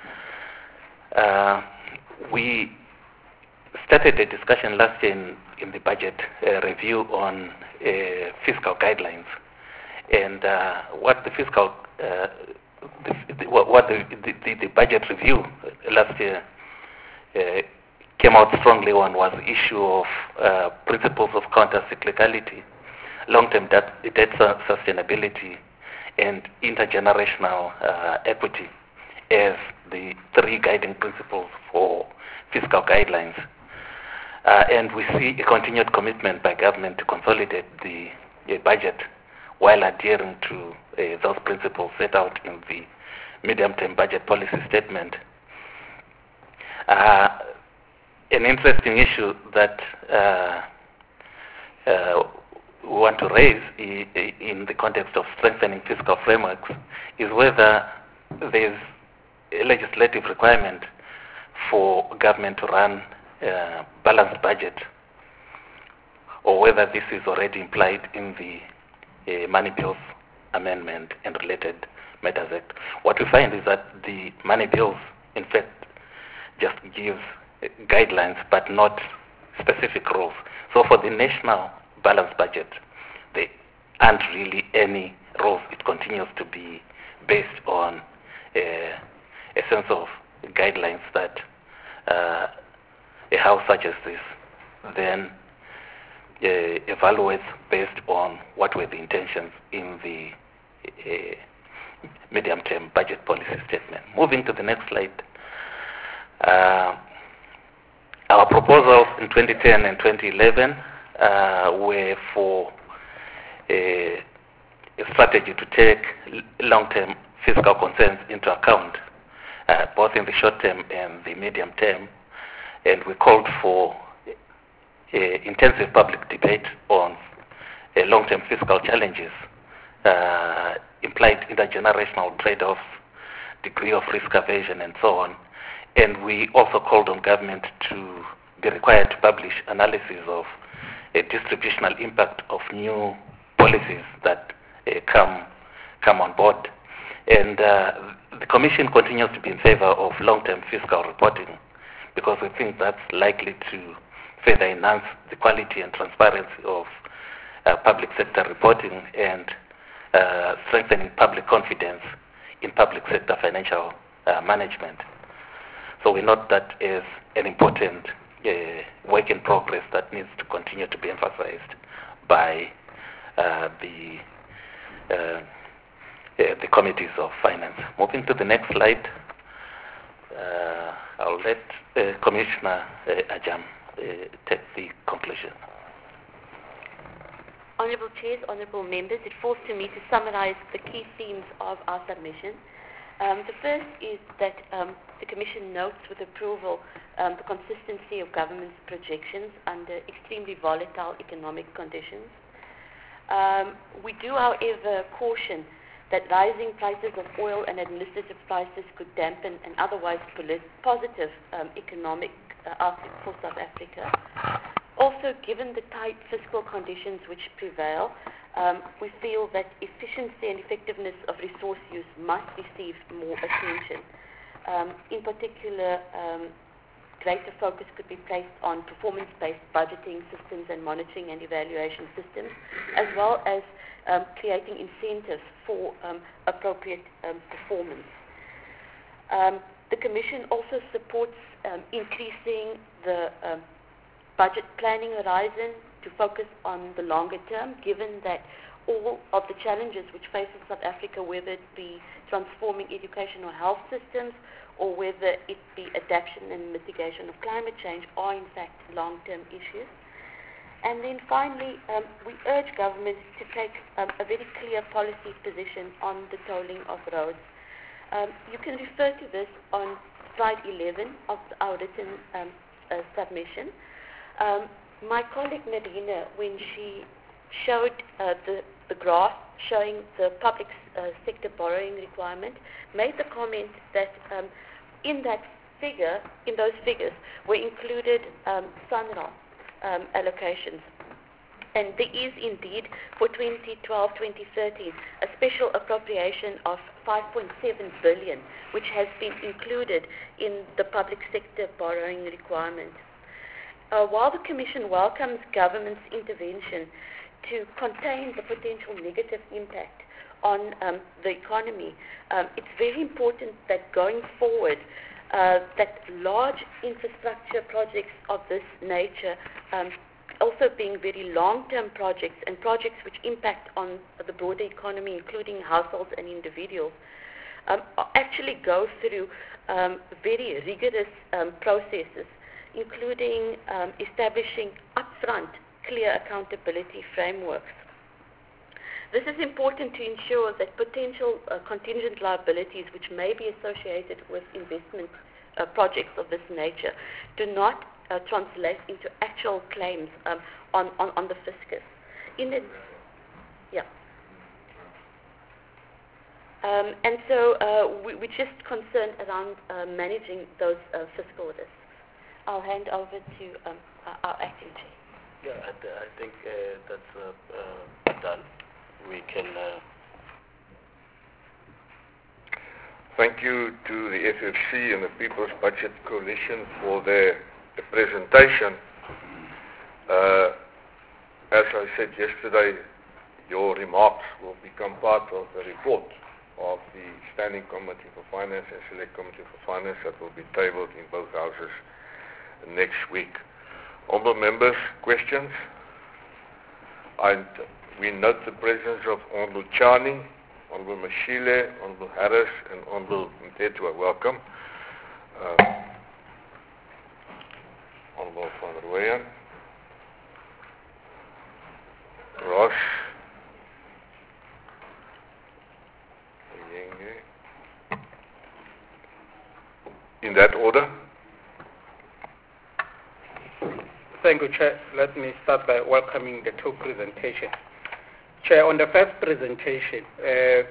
Uh, we started a discussion last year in, in the budget uh, review on uh, fiscal guidelines, and uh, what the fiscal, uh, the, the, what the, the, the budget review last year uh, came out strongly on was the issue of uh, principles of counter-cyclicality, long-term debt, debt sustainability, and intergenerational uh, equity, as the three guiding principles for fiscal guidelines. Uh, and we see a continued commitment by government to consolidate the uh, budget while adhering to uh, those principles set out in the medium-term budget policy statement. Uh, an interesting issue that uh, uh, we want to raise I- I- in the context of strengthening fiscal frameworks is whether there's a legislative requirement for government to run a balanced budget, or whether this is already implied in the uh, Money Bills Amendment and Related Matters Act. What we find is that the Money Bills, in fact, just gives uh, guidelines but not specific rules. So for the national balanced budget, there aren't really any rules. It continues to be based on uh, a sense of guidelines that uh, a house such as this then uh, evaluates based on what were the intentions in the uh, medium-term budget policy statement. Moving to the next slide. Uh, our proposals in twenty ten and twenty eleven uh, were for a, a strategy to take long-term fiscal concerns into account, uh, both in the short term and the medium term, and we called for a intensive public debate on uh, long-term fiscal challenges, uh, implied intergenerational trade-offs, degree of risk aversion, and so on. And we also called on government to be required to publish analysis of a distributional impact of new policies that uh, come come on board. And uh, the Commission continues to be in favor of long-term fiscal reporting because we think that's likely to further enhance the quality and transparency of uh, public sector reporting and uh, strengthening public confidence in public sector financial uh, management. So we note that as an important uh, work in progress that needs to continue to be emphasized by uh, the uh, uh, the committees of finance. Moving to the next slide, uh, I'll let uh, Commissioner uh, Ajam uh, take the conclusion. Honourable Chairs, Honourable Members, it falls to me to summarise the key themes of our submission. Um, the first is that um, the Commission notes with approval um, the consistency of government's projections under extremely volatile economic conditions. Um, we do, however, caution that rising prices of oil and administrative prices could dampen an otherwise positive um, economic uh, outlook for South Africa. Also, given the tight fiscal conditions which prevail, um, we feel that efficiency and effectiveness of resource use must receive more attention. Um, in particular, um, greater focus could be placed on performance-based budgeting systems and monitoring and evaluation systems, as well as um, creating incentives for um, appropriate um, performance. Um, the Commission also supports um, increasing the um, budget planning horizon to focus on the longer term, given that all of the challenges which faces South Africa, whether it be transforming education or health systems, or whether it be adaptation and mitigation of climate change, are in fact long-term issues. And then finally, um, we urge government to take um, a very clear policy position on the tolling of roads. Um, you can refer to this on slide eleven of our written um, uh, submission. Um, my colleague Nadina, when she showed uh, the, the graph showing the public uh, sector borrowing requirement, made the comment that um, in that figure, in those figures, were included um, SANRAL um, allocations. And there is indeed, for twenty twelve to twenty thirteen, a special appropriation of five point seven billion dollars, which has been included in the public sector borrowing requirement. Uh, while the Commission welcomes government's intervention to contain the potential negative impact on um, the economy, um, it's very important that going forward, uh, that large infrastructure projects of this nature, um, also being very long-term projects and projects which impact on the broader economy, including households and individuals, um, actually go through um, very rigorous um, processes, including um, establishing upfront clear accountability frameworks. This is important to ensure that potential uh, contingent liabilities which may be associated with investment uh, projects of this nature do not uh, translate into actual claims um, on, on, on the fiscus. In it, yeah. Um, and so uh, we, we're just concerned around uh, managing those uh, fiscal risks. I'll hand over to um, our, our acting chair. Yeah, I, I think uh, that's uh, uh, done. We can. Uh... Thank you to the F F C and the People's Budget Coalition for their, their presentation. Uh, as I said yesterday, your remarks will become part of the report of the Standing Committee for Finance and Select Committee for Finance that will be tabled in both houses next week. Honourable members, questions? And we note the presence of Honourable Chani, Honourable Mashile, Honourable Harris, and Honourable Mtetwa. Welcome. Uh, Honourable Van Rooyen, Ross, in that order. Thank you, Chair. Let me start by welcoming the two presentations. Chair, on the first presentation, uh,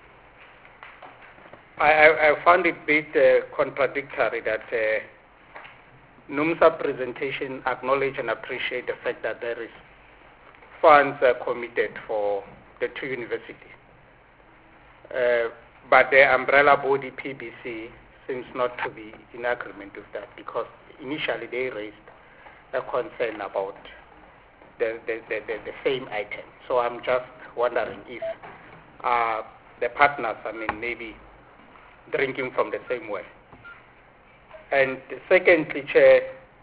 I, I, I found it a bit uh, contradictory that uh, NUMSA presentation acknowledge and appreciate the fact that there is funds uh, committed for the two universities. Uh, but the umbrella body P B C seems not to be in agreement with that, because initially they raised a concern about the, the, the, the, the same item. So I'm just wondering if uh, the partners, I mean, maybe drinking from the same well. And secondly, Chair,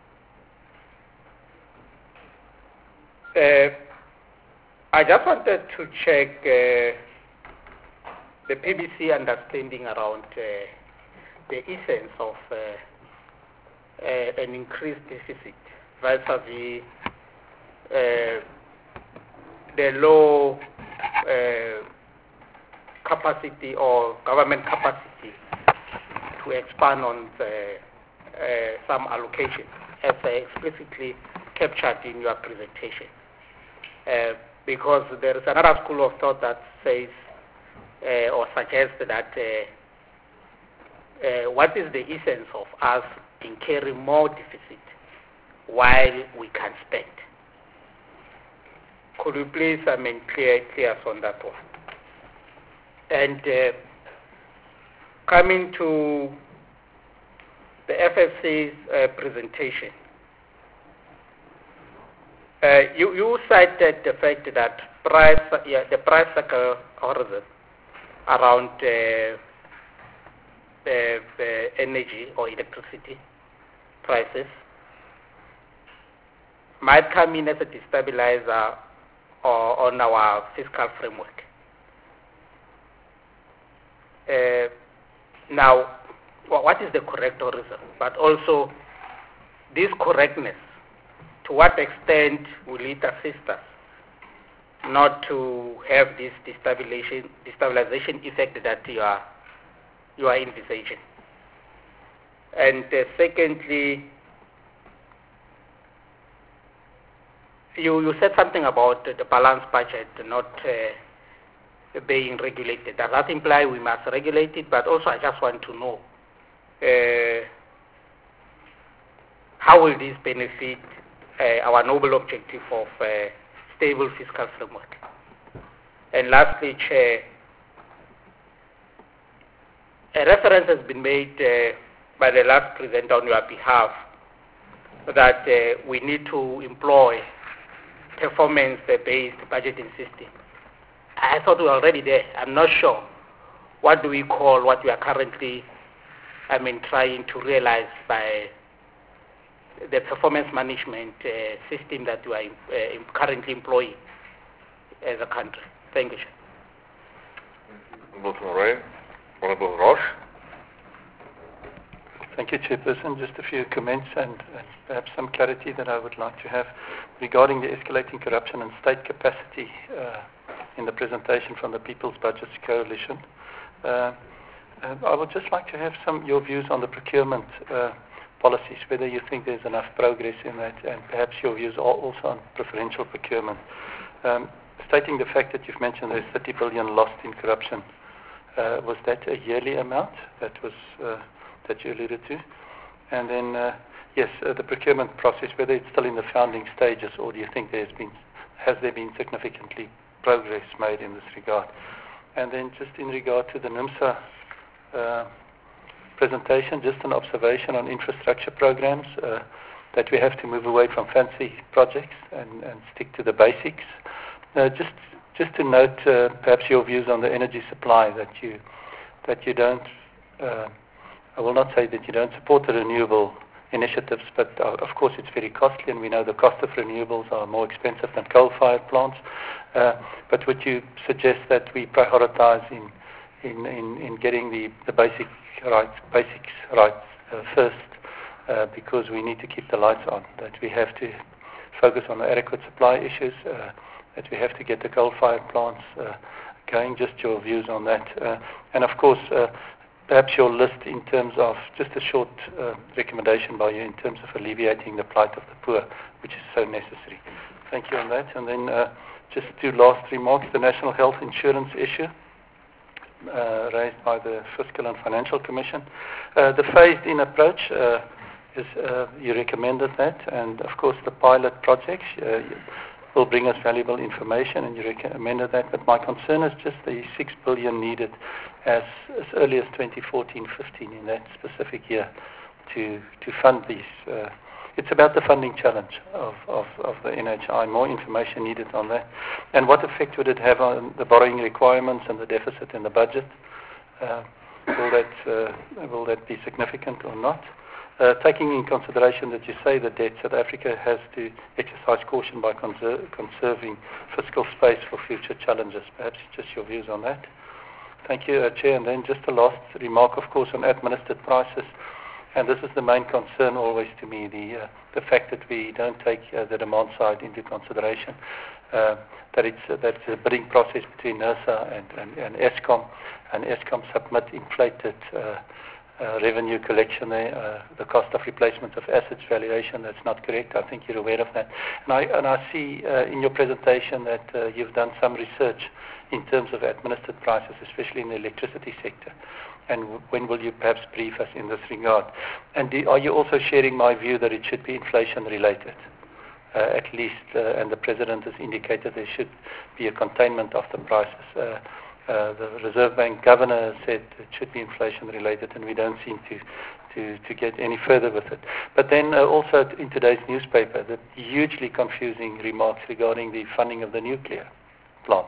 uh, I just wanted to check uh, the P B C understanding around uh, the essence of uh, uh, an increased deficit vis-a-vis uh, the low uh, capacity or government capacity to expand on the, uh, some allocation, as uh, explicitly captured in your presentation. Uh, because there is another school of thought that says uh, or suggests that uh, uh, what is the essence of us incurring more deficit while we can spend? Could you please, I mean, clear, clear us on that one? And uh, coming to the F F C's uh, presentation, uh, you, you cited the fact that price, yeah, the price cycle horizon around uh, the, the energy or electricity prices might come in as a destabilizer or on our fiscal framework. Uh, now, what is the correct horizon? But also, this correctness, to what extent will it assist us not to have this destabilization, destabilization effect that you are, you are envisaging? And uh, secondly, you, you said something about uh, the balanced budget not uh, being regulated. Does that imply we must regulate it? But also I just want to know, uh, how will this benefit uh, our noble objective of uh, stable fiscal framework? And lastly, Chair, a reference has been made uh, by the last presenter on your behalf that uh, we need to employ performance-based budgeting system. I thought we were already there. I'm not sure. What do we call what we are currently, I mean, trying to realize by the performance management uh, system that we are uh, currently employing as a country? Thank you, Chair. Honourable Van Rooyen. Honorable Ross. Thank you, Chairperson. Just a few comments and, and perhaps some clarity that I would like to have regarding the escalating corruption and state capacity uh, in the presentation from the People's Budgets Coalition. Uh, uh, I would just like to have some your views on the procurement uh, policies, whether you think there's enough progress in that, and perhaps your views are also on preferential procurement. Um, stating the fact that you've mentioned there's thirty billion lost in corruption, uh, was that a yearly amount that was uh, that you alluded to? And then, uh, yes, uh, the procurement process, whether it's still in the founding stages, or do you think there's been, has there been significantly progress made in this regard? And then just in regard to the NIMSA uh, presentation, just an observation on infrastructure programs, uh, that we have to move away from fancy projects and, and stick to the basics. Uh, just just to note, uh, perhaps your views on the energy supply, that you that you don't, uh, I will not say that you don't support the renewable initiatives, but uh, of course it's very costly, and we know the cost of renewables are more expensive than coal-fired plants. Uh, but would you suggest that we prioritize in in, in, in getting the, the basic rights, basics rights uh, first, uh, because we need to keep the lights on, that we have to focus on the adequate supply issues, uh, that we have to get the coal-fired plants uh, going? Just your views on that. Uh, and of course, uh, perhaps your list in terms of, just a short uh, recommendation by you in terms of alleviating the plight of the poor, which is so necessary. Thank you on that. And then uh, just two last remarks, the National Health Insurance issue uh, raised by the Fiscal and Financial Commission. Uh, the phased-in approach, uh, is, uh, you recommended that, and of course the pilot projects uh, will bring us valuable information, and you recommended that, but my concern is just the six billion needed as, as early as twenty fourteen fifteen in that specific year to, to fund these. Uh, it's about the funding challenge of, of, of the N H I, more information needed on that. And what effect would it have on the borrowing requirements and the deficit in the budget? Uh, will, that, uh, will that be significant or not? Uh, taking in consideration that you say the debt, South Africa has to exercise caution by conser conserving fiscal space for future challenges. Perhaps just your views on that. Thank you, uh, Chair. And then just a last remark, of course, on administered prices. And this is the main concern always to me, the, uh, the fact that we don't take uh, the demand side into consideration, uh, that it's, uh, that it's a bidding process between NERSA and, and, and Eskom, and Eskom submit inflated uh, Uh, revenue collection there, uh, the cost of replacement of assets valuation, that's not correct. I think you're aware of that. And I, and I see uh, in your presentation that uh, you've done some research in terms of administered prices, especially in the electricity sector. And w when will you perhaps brief us in this regard? And do, are you also sharing my view that it should be inflation related? Uh, at least, uh, and the President has indicated there should be a containment of the prices. Uh, Uh, the Reserve Bank governor said it should be inflation related, and we don't seem to, to, to get any further with it. But then uh, also in today's newspaper, the hugely confusing remarks regarding the funding of the nuclear plants,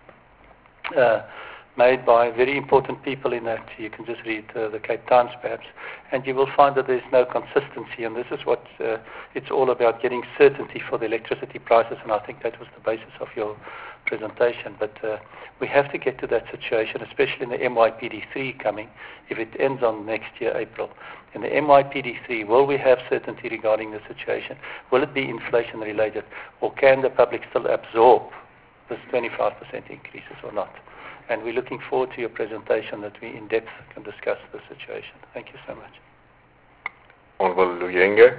uh, made by very important people in that. You can just read uh, the Cape Times perhaps, and you will find that there's no consistency, and this is what uh, it's all about, getting certainty for the electricity prices, and I think that was the basis of your presentation. But uh, we have to get to that situation, especially in the M Y P D three coming, if it ends on next year, April. In the M Y P D three, will we have certainty regarding the situation? Will it be inflation related, or can the public still absorb this twenty-five percent increases or not? And we're looking forward to your presentation that we in depth can discuss the situation. Thank you so much. Honorable Luyenge.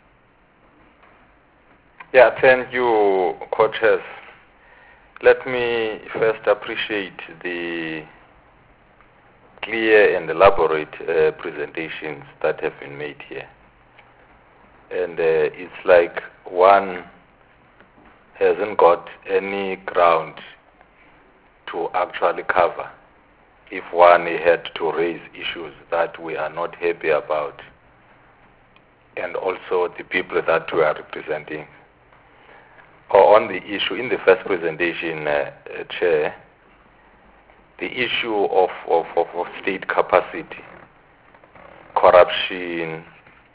Yeah, thank you, co-chairs. Let me first appreciate the clear and elaborate uh, presentations that have been made here. And uh, it's like one hasn't got any ground to actually cover if one had to raise issues that we are not happy about, and also the people that we are representing. Or on the issue, in the first presentation, uh, uh, Chair, the issue of, of, of, of state capacity, corruption,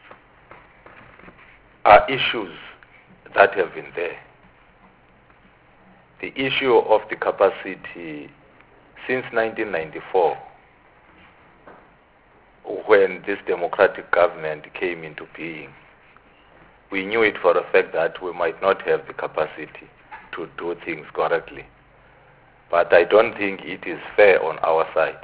are issues that have been there. The issue of the capacity since nineteen ninety-four when this democratic government came into being, we knew it for a fact that we might not have the capacity to do things correctly. But I don't think it is fair on our side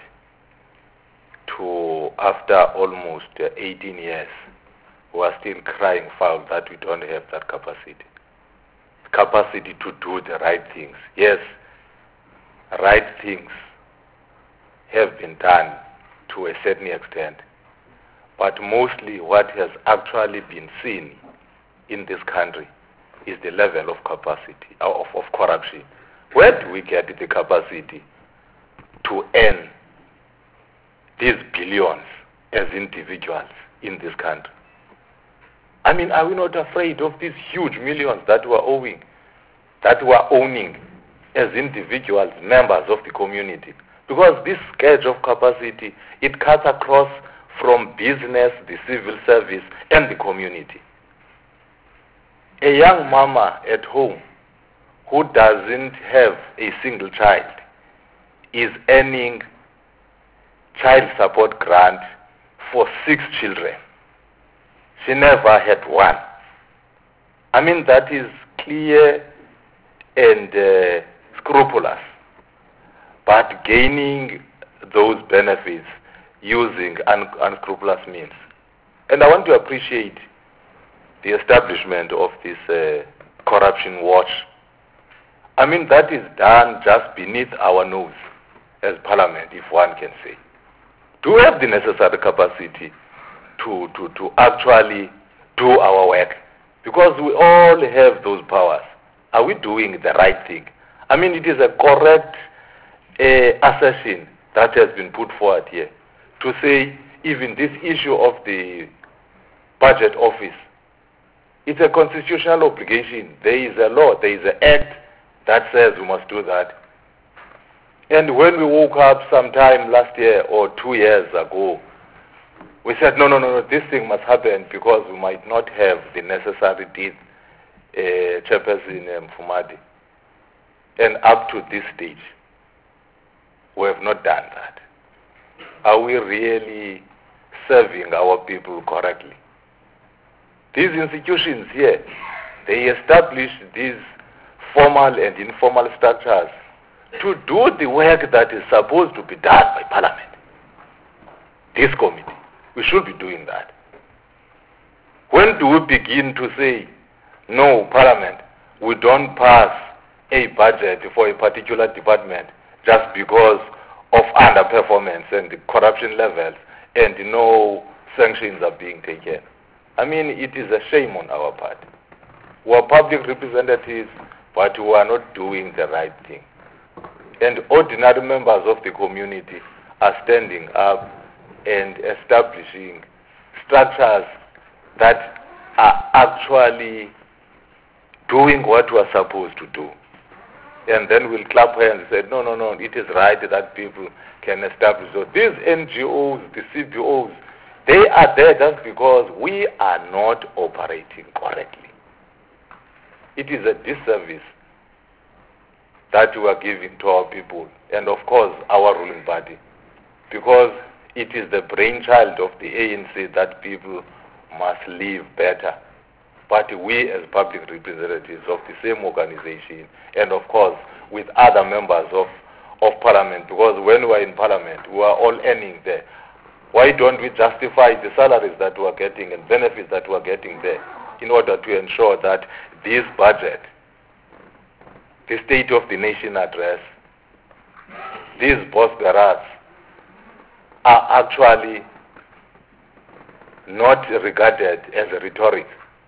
to, after almost uh, eighteen years, we are still crying foul that we don't have that capacity. Capacity to do the right things. Yes, right things have been done to a certain extent, but mostly what has actually been seen in this country is the level of capacity, of, of corruption. Where do we get the capacity to earn these billions as individuals in this country? I mean, are we not afraid of these huge millions that we are owing, that we are owning as individuals, members of the community? Because this scourge of capacity, it cuts across from business, the civil service, and the community. A young mama at home who doesn't have a single child is earning child support grant for six children. She never had one. I mean, that is clear and uh, scrupulous, but gaining those benefits using un- unscrupulous means. And I want to appreciate the establishment of this uh, corruption watch. I mean, that is done just beneath our nose as Parliament, if one can say. Do we have the necessary capacity to, to, to actually do our work? Because we all have those powers. Are we doing the right thing? I mean, it is a correct uh, assertion that has been put forward here to say even this issue of the budget office, it's a constitutional obligation. There is a law, there is an act that says we must do that. And when we woke up sometime last year or two years ago, we said, no, no, no, no, this thing must happen because we might not have the necessary deed, uh, Chairperson um, Mfumadi. And up to this stage, we have not done that. Are we really serving our people correctly? These institutions here, they establish these formal and informal structures to do the work that is supposed to be done by Parliament. This committee, we should be doing that. When do we begin to say, no, Parliament, we don't pass a budget for a particular department just because of underperformance and the corruption levels and no sanctions are being taken? I mean, it is a shame on our part. We are public representatives, but we are not doing the right thing. And ordinary members of the community are standing up and establishing structures that are actually doing what we are supposed to do. And then we'll clap hands and say, no, no, no, it is right that people can establish. So these N G Os, the C B Os, they are there just because we are not operating correctly. It is a disservice that we are giving to our people and, of course, our ruling party, because it is the brainchild of the A N C that people must live better. But we as public representatives of the same organization and, of course, with other members of, of Parliament, because when we are in Parliament, we are all earning there. Why don't we justify the salaries that we are getting and benefits that we are getting there in order to ensure that this budget, the State of the Nation address, these boss bearers are actually not regarded as a rhetoric?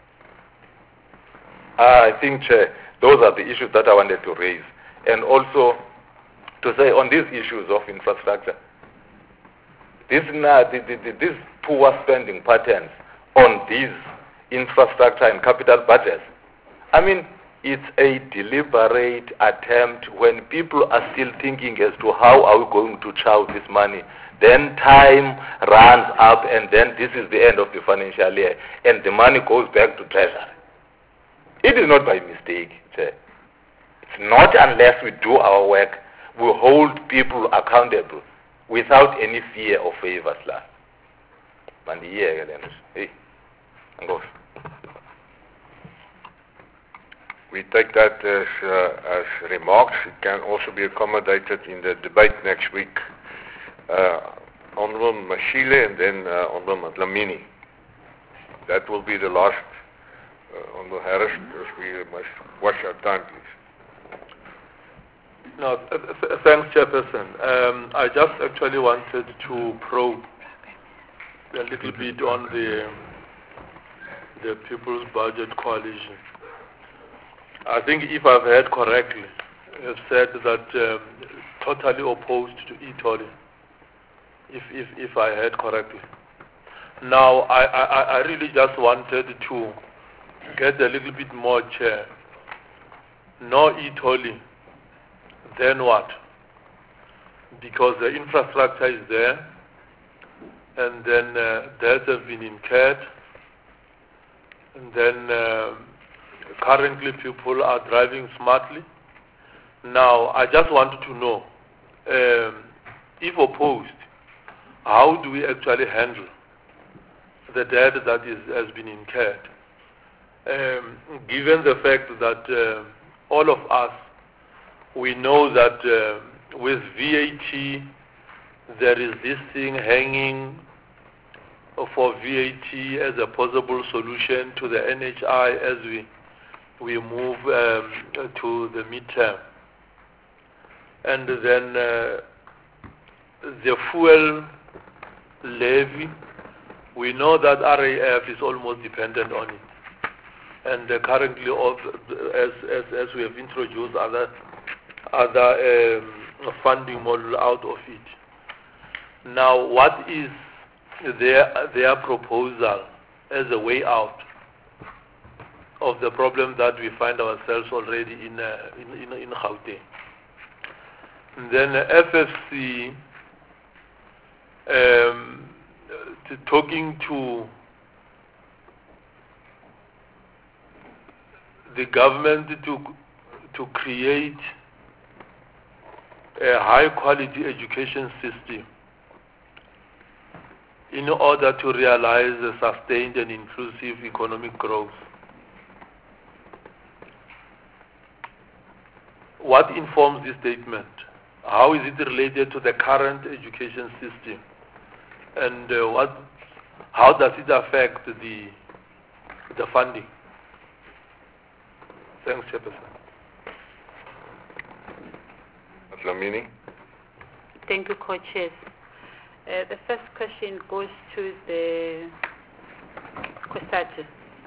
Uh, I think, Chair, those are the issues that I wanted to raise. And also to say on these issues of infrastructure, this, uh, the, the, the, these poor spending patterns on these infrastructure and capital budgets, I mean, it's a deliberate attempt when people are still thinking as to how are we going to chow this money. Then time runs up and then this is the end of the financial year and the money goes back to Treasury. It is not by mistake, Chair. It's not unless we do our work, we hold people accountable without any fear of favors. Bandiyeke lento. Hey. Ngosi. We take that as, uh, as remarks. It can also be accommodated in the debate next week. Uh, Honorable Mashile and then uh, Honorable Dlamini. That will be the last. Uh, Honorable Harris, because we must watch our time, please. No, th th thanks, Chairperson. Um, I just actually wanted to probe a little bit on the the People's Budget Coalition. I think if I've heard correctly, you've said that um, totally opposed to e-tolling, if, if, if I heard correctly. Now, I, I, I really just wanted to get a little bit more, Chair. No e-tolling, then what? Because the infrastructure is there, and then uh, debts have been incurred, and then uh, currently people are driving smartly. Now, I just wanted to know, um, if opposed, how do we actually handle the debt that is, has been incurred? Um, given the fact that uh, all of us, we know that uh, with V A T, there is this thing hanging for V A T as a possible solution to the N H I as we we move um, to the midterm. And then uh, the fuel levy, we know that R A F is almost dependent on it. And uh, currently, as, as, as we have introduced other, other um, funding model out of it. Now, what is their, their proposal as a way out of the problem that we find ourselves already in uh, in, in, in Gauteng? And then uh, F F C, um, to talking to the government to to create a high quality education system in order to realize a sustained and inclusive economic growth. What informs this statement? How is it related to the current education system? And uh, what, how does it affect the, the funding? Thanks, Chairperson. Dlamini. Thank you, co-chairs. Uh, the first question goes to the COSATU,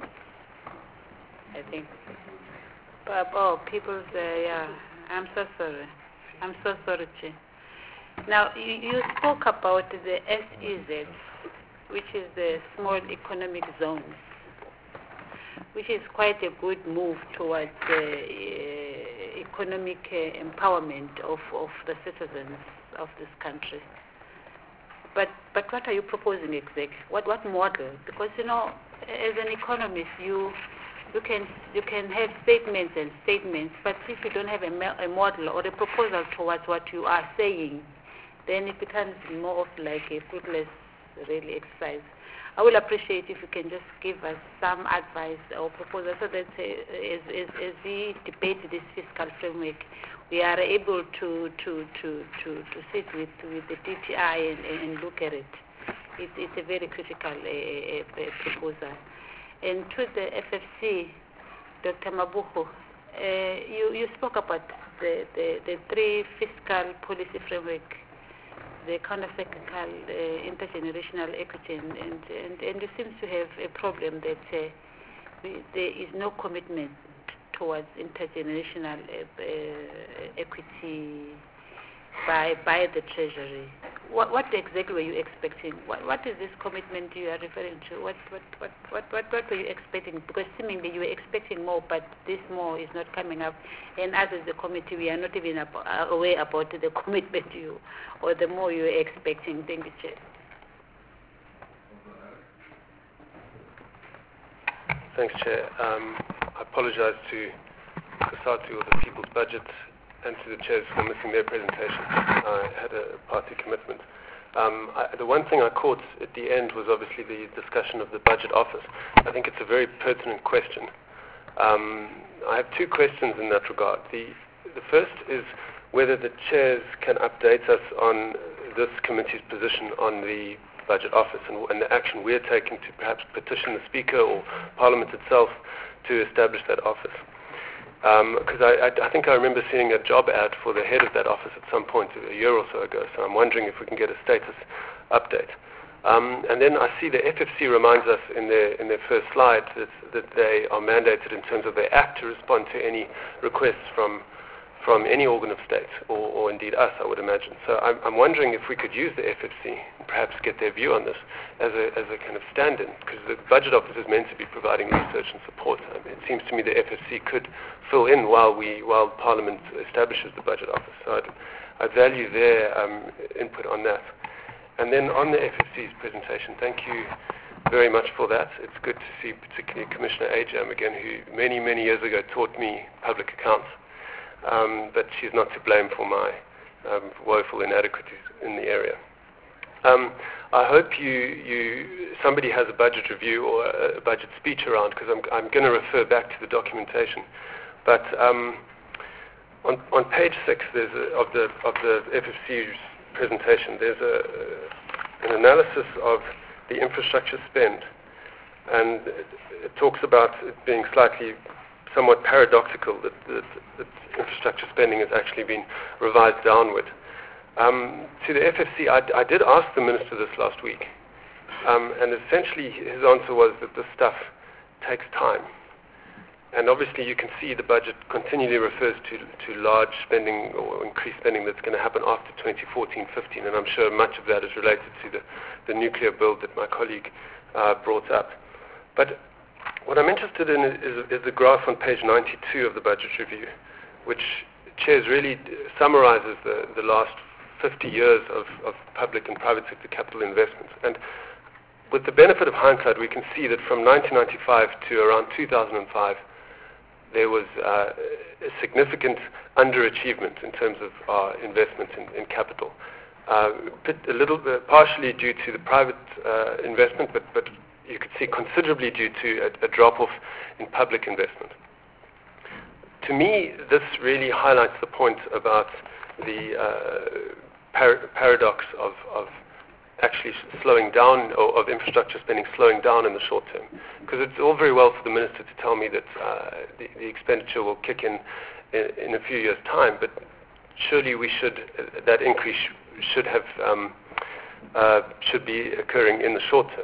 I think. But, oh, people's, uh, yeah, I'm so sorry. I'm so sorry, Chair. Now, you, you spoke about the S E Z, which is the Small Economic Zones, which is quite a good move towards uh, uh, economic uh, empowerment of, of the citizens of this country. But but what are you proposing exactly? What what model? Because you know, as an economist, you you can you can have statements and statements, but if you don't have a, a model or a proposal towards what you are saying, then it becomes more of like a fruitless, really exercise. I will appreciate if you can just give us some advice or proposal so that uh, as, as, as we debate this fiscal framework, we are able to to to to, to sit with, with the D T I and, and look at it. it. It's a very critical uh, uh, proposal. And to the F F C, Doctor Mabuku, uh, you, you spoke about the, the, the three fiscal policy framework, the counter-cyclical, uh, intergenerational equity, and, and, and, and you seem to have a problem that uh, we, there is no commitment towards intergenerational uh, uh, equity by by the Treasury. What, what exactly were you expecting? What, what is this commitment you are referring to? What what, what, what, what what were you expecting? Because seemingly you were expecting more, but this more is not coming up. And as is the committee, we are not even ab aware about the commitment you or the more you were expecting. Thank you, Chair. Thanks, Chair. Um, I apologize to COSATU or the People's Budget and to the chairs for missing their presentation. I had a party commitment. Um, I, the one thing I caught at the end was obviously the discussion of the budget office. I think it's a very pertinent question. Um, I have two questions in that regard. The, the first is whether the chairs can update us on this committee's position on the budget office and, and the action we're taking to perhaps petition the Speaker or Parliament itself to establish that office. Because um, I, I, I think I remember seeing a job ad for the head of that office at some point a year or so ago, so I'm wondering if we can get a status update. Um, and then I see the F F C reminds us in their, in their first slide that, that they are mandated in terms of their act to respond to any requests from from any organ of state, or, or indeed us, I would imagine. So I'm, I'm wondering if we could use the F F C and perhaps get their view on this as a, as a kind of stand-in, because the Budget Office is meant to be providing research and support. I mean, it seems to me the F F C could fill in while we while Parliament establishes the Budget Office. So I'd, I value their um, input on that. And then on the F F C's presentation, thank you very much for that. It's good to see particularly Commissioner Ajam again, who many, many years ago taught me public accounts. Um, but she's not to blame for my um, woeful inadequacies in the area. Um, I hope you, you, somebody has a budget review or a budget speech around, because I'm, I'm going to refer back to the documentation. But um, on, on page six there's a, of, the, of the F F C's presentation, there's a, an analysis of the infrastructure spend, and it, it talks about it being slightly somewhat paradoxical that, that, that infrastructure spending has actually been revised downward. Um, to the F F C, I, I did ask the Minister this last week, um, and essentially his answer was that this stuff takes time. And obviously you can see the budget continually refers to, to large spending or increased spending that's going to happen after twenty fourteen fifteen, and I'm sure much of that is related to the, the nuclear build that my colleague uh, brought up. But what I'm interested in is, is the graph on page ninety-two of the budget review, which, Chairs, really summarizes the, the last fifty years of, of public and private sector capital investments. And with the benefit of hindsight, we can see that from nineteen ninety-five to around two thousand five, there was uh, a significant underachievement in terms of our investment in, in capital. Uh, a little bit, partially due to the private uh, investment, but, but you could see considerably due to a, a drop-off in public investment. To me, this really highlights the point about the uh, par- paradox of, of actually slowing down, or of infrastructure spending slowing down in the short term. Because it's all very well for the Minister to tell me that uh, the, the expenditure will kick in, in in a few years' time, but surely we should, uh, that increase should have, um, uh, should be occurring in the short term.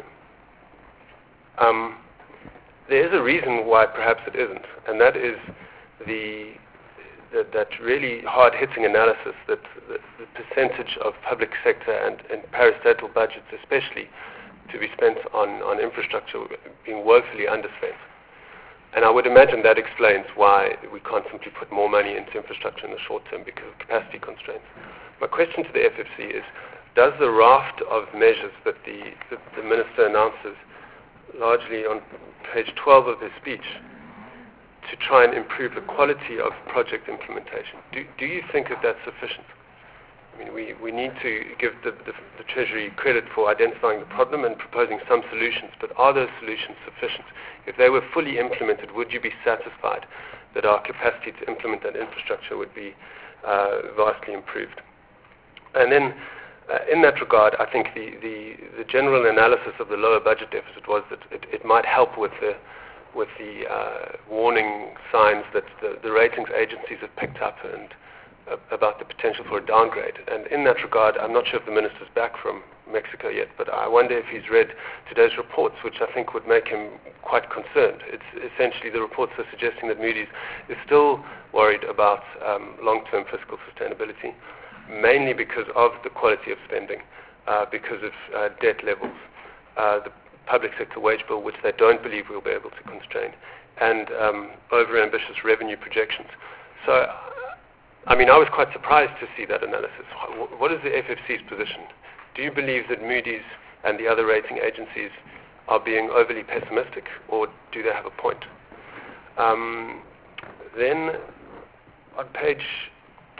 Um, there is a reason why perhaps it isn't, and that is the, the that really hard-hitting analysis that the, the percentage of public sector and, and parastatal budgets especially to be spent on, on infrastructure being woefully underspent. And I would imagine that explains why we can't simply put more money into infrastructure in the short term because of capacity constraints. My question to the F F C is, does the raft of measures that the, that the Minister announces largely on page twelve of his speech to try and improve the quality of project implementation, do, do you think that that's sufficient? I mean, we, we need to give the, the, the Treasury credit for identifying the problem and proposing some solutions, but are those solutions sufficient? If they were fully implemented, would you be satisfied that our capacity to implement that infrastructure would be uh, vastly improved? And then, uh, in that regard, I think the, the, the general analysis of the lower budget deficit was that it, it might help with the with the uh, warning signs that the, the ratings agencies have picked up and uh, about the potential for a downgrade. And in that regard, I'm not sure if the Minister's back from Mexico yet, but I wonder if he's read today's reports, which I think would make him quite concerned. It's essentially the reports are suggesting that Moody's is still worried about um, long-term fiscal sustainability, mainly because of the quality of spending, uh, because of uh, debt levels, uh, the public sector wage bill, which they don't believe we'll be able to constrain, and um, over-ambitious revenue projections. So, I mean, I was quite surprised to see that analysis. What is the F F C's position? Do you believe that Moody's and the other rating agencies are being overly pessimistic, or do they have a point? Um, then, on page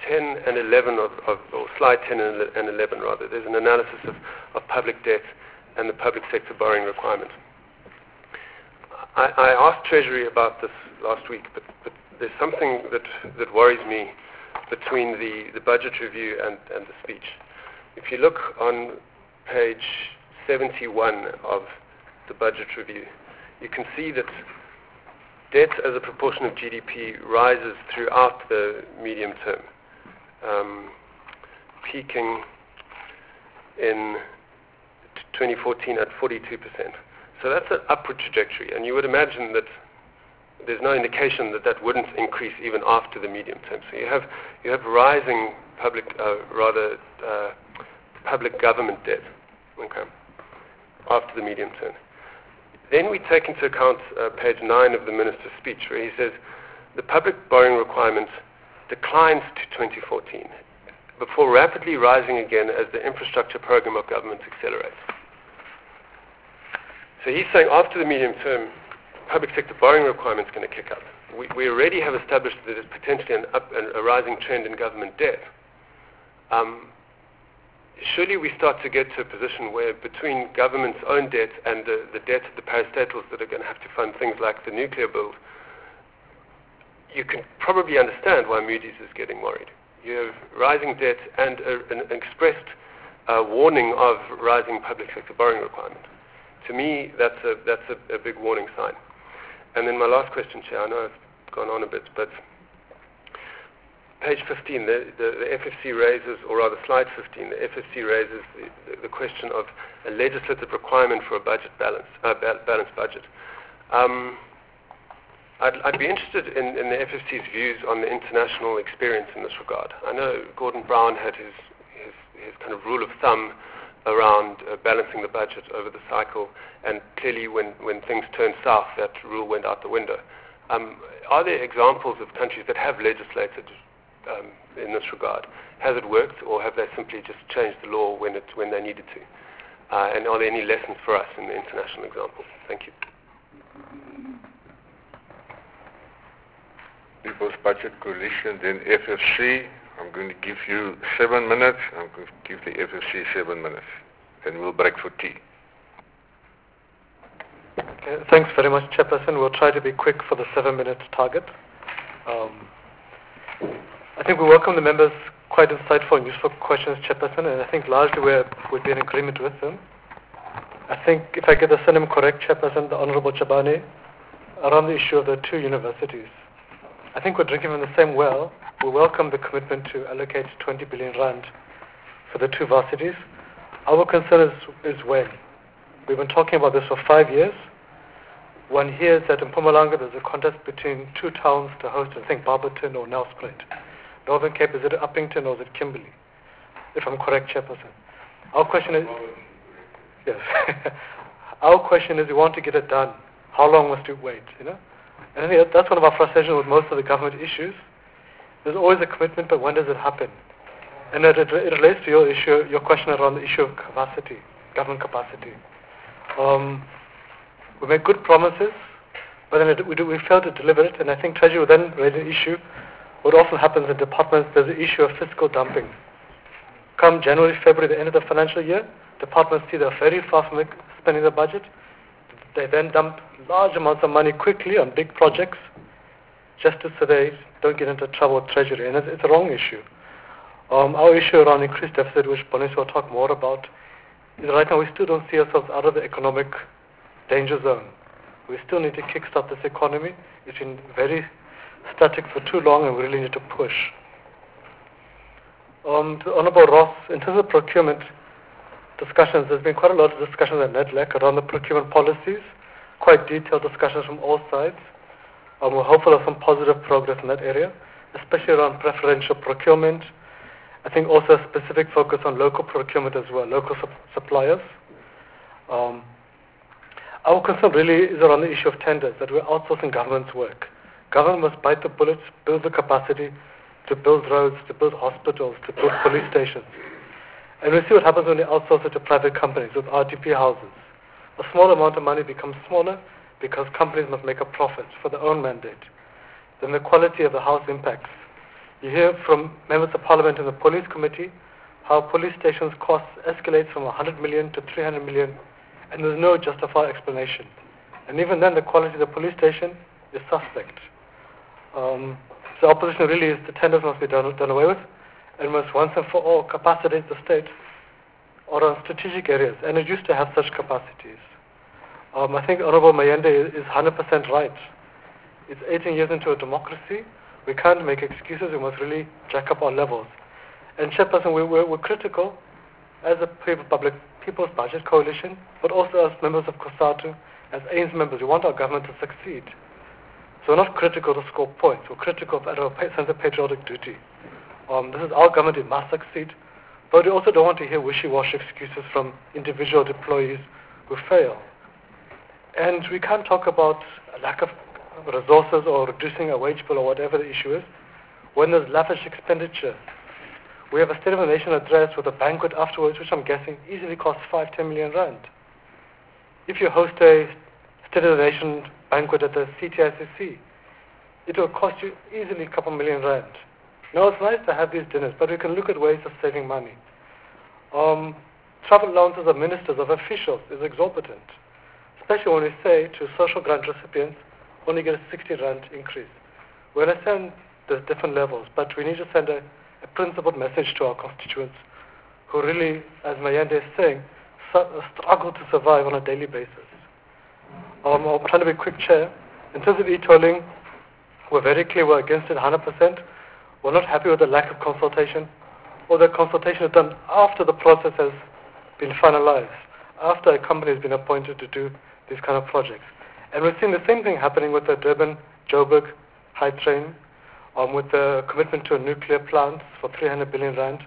ten and eleven of, of or slide ten and eleven rather, there's an analysis of, of public debt and the public sector borrowing requirement. I, I asked Treasury about this last week, but, but there's something that, that worries me between the, the budget review and, and the speech. If you look on page seventy-one of the budget review, you can see that debt as a proportion of G D P rises throughout the medium term, um, peaking in twenty fourteen at forty-two percent. So that's an upward trajectory, and you would imagine that there's no indication that that wouldn't increase even after the medium term. So you have you have rising public, uh, rather uh, public government debt, okay, after the medium term. Then we take into account uh, page nine of the Minister's speech, where he says the public borrowing requirement declines to twenty fourteen, before rapidly rising again as the infrastructure program of government accelerates. So he's saying after the medium term, public sector borrowing requirement is going to kick up. We, we already have established that there's potentially an up, an, a rising trend in government debt. Um, surely we start to get to a position where between government's own debt and the, the debt of the parastatals that are going to have to fund things like the nuclear build, you can probably understand why Moody's is getting worried. You have rising debt and a, an, an expressed uh, warning of rising public sector borrowing requirement. To me, that's a, that's a, a big warning sign. And then my last question, Chair, I know I've gone on a bit, but page fifteen, the, the, the F F C raises, or rather slide fifteen, the F F C raises the, the question of a legislative requirement for a budget balance, uh, ba- balanced budget. Um, I'd, I'd be interested in, in the F F C's views on the international experience in this regard. I know Gordon Brown had his, his, his kind of rule of thumb around uh, balancing the budget over the cycle, and clearly when, when things turned south, that rule went out the window. Um, are there examples of countries that have legislated um, in this regard? Has it worked, or have they simply just changed the law when, it, when they needed to? Uh, and are there any lessons for us in the international example? Thank you. People's Budget Coalition, then F F C. I'm going to give you seven minutes. I'm going to give the F F C seven minutes. And we'll break for tea. Okay, thanks very much, Chairperson. We'll try to be quick for the seven-minute target. Um, I think we welcome the members' quite insightful and useful questions, Chairperson, and I think largely we're, we'd be in agreement with them. I think if I get the surname correct, Chairperson, the Honorable Chabane, around the issue of the two universities. I think we're drinking from the same well. We welcome the commitment to allocate twenty billion rand for the two varsities. Our concern is, is when. We've been talking about this for five years. One hears that in Mpumalanga there's a contest between two towns to host, I think, Barberton or Nelspruit. Northern Cape, is it Uppington or is it Kimberley? If I'm correct, Chairperson. Our question is, yes. Our question is, we want to get it done. How long must we wait, you know? And I think that's one of our frustrations with most of the government issues. There's always a commitment, but when does it happen? And it, it, it relates to your issue, your question around the issue of capacity, government capacity. Um, we make good promises, but then it, we, do, we fail to deliver it, and I think Treasury will then raise an issue. What often happens in departments, there's an issue of fiscal dumping. Come January, February, the end of the financial year, departments see they're very far from spending the budget. They then dump large amounts of money quickly on big projects, just to, so they don't get into trouble with Treasury, and it's, it's a wrong issue. Um, our issue around increased deficit, which Bonis will talk more about, is right now we still don't see ourselves out of the economic danger zone. We still need to kickstart this economy. It's been very static for too long, and we really need to push. Um, to Honourable Ross, in terms of procurement discussions, there's been quite a lot of discussions at NEDLAC around the procurement policies, quite detailed discussions from all sides. Um, we're hopeful of some positive progress in that area, especially around preferential procurement. I think also a specific focus on local procurement as well, local sup- suppliers. Um, our concern really is around the issue of tenders, that we're outsourcing government's work. Government must bite the bullets, build the capacity to build roads, to build hospitals, to build police stations. And we see what happens when you outsource it to private companies with R D P houses. A small amount of money becomes smaller because companies must make a profit for their own mandate. Then the quality of the house impacts. You hear from members of parliament in the police committee how police stations costs escalate from one hundred million to three hundred million, and there's no justified explanation. And even then, the quality of the police station is suspect. Um, so opposition really is the tenders must be done, done away with, and must once and for all capacitate the state or on strategic areas, and it used to have such capacities. Um, I think Honorable Mayende is one hundred percent right. It's eighteen years into a democracy. We can't make excuses. We must really jack up our levels. And Chairperson, we, we're, we're critical as a Public People's Budget Coalition, but also as members of COSATU, as A N C members. We want our government to succeed. So we're not critical to score points. We're critical of our sense of patriotic duty. Um, this is our government. It must succeed. But we also don't want to hear wishy-washy excuses from individual deployees who fail. And we can't talk about a lack of resources or reducing a wage bill or whatever the issue is when there's lavish expenditure. We have a State of the Nation address with a banquet afterwards, which I'm guessing easily costs five, ten million rand. If you host a State of the Nation banquet at the C T I C C, it will cost you easily a couple million rand. Now, it's nice to have these dinners, but we can look at ways of saving money. Um, travel allowances of ministers, of officials, is exorbitant, especially when we say to social grant recipients, only get a sixty rand increase. We understand there's different levels, but we need to send a, a principled message to our constituents who really, as Mayende is saying, su- struggle to survive on a daily basis. Um, I'm trying to be quick, Chair. In terms of e-tolling, we're very clear we're against it one hundred percent. We're not happy with the lack of consultation, or the consultation is done after the process has been finalized, after a company has been appointed to do these kind of projects. And we're seeing the same thing happening with the Durban-Joburg High Train, um, with the commitment to a nuclear plant for three hundred billion rand.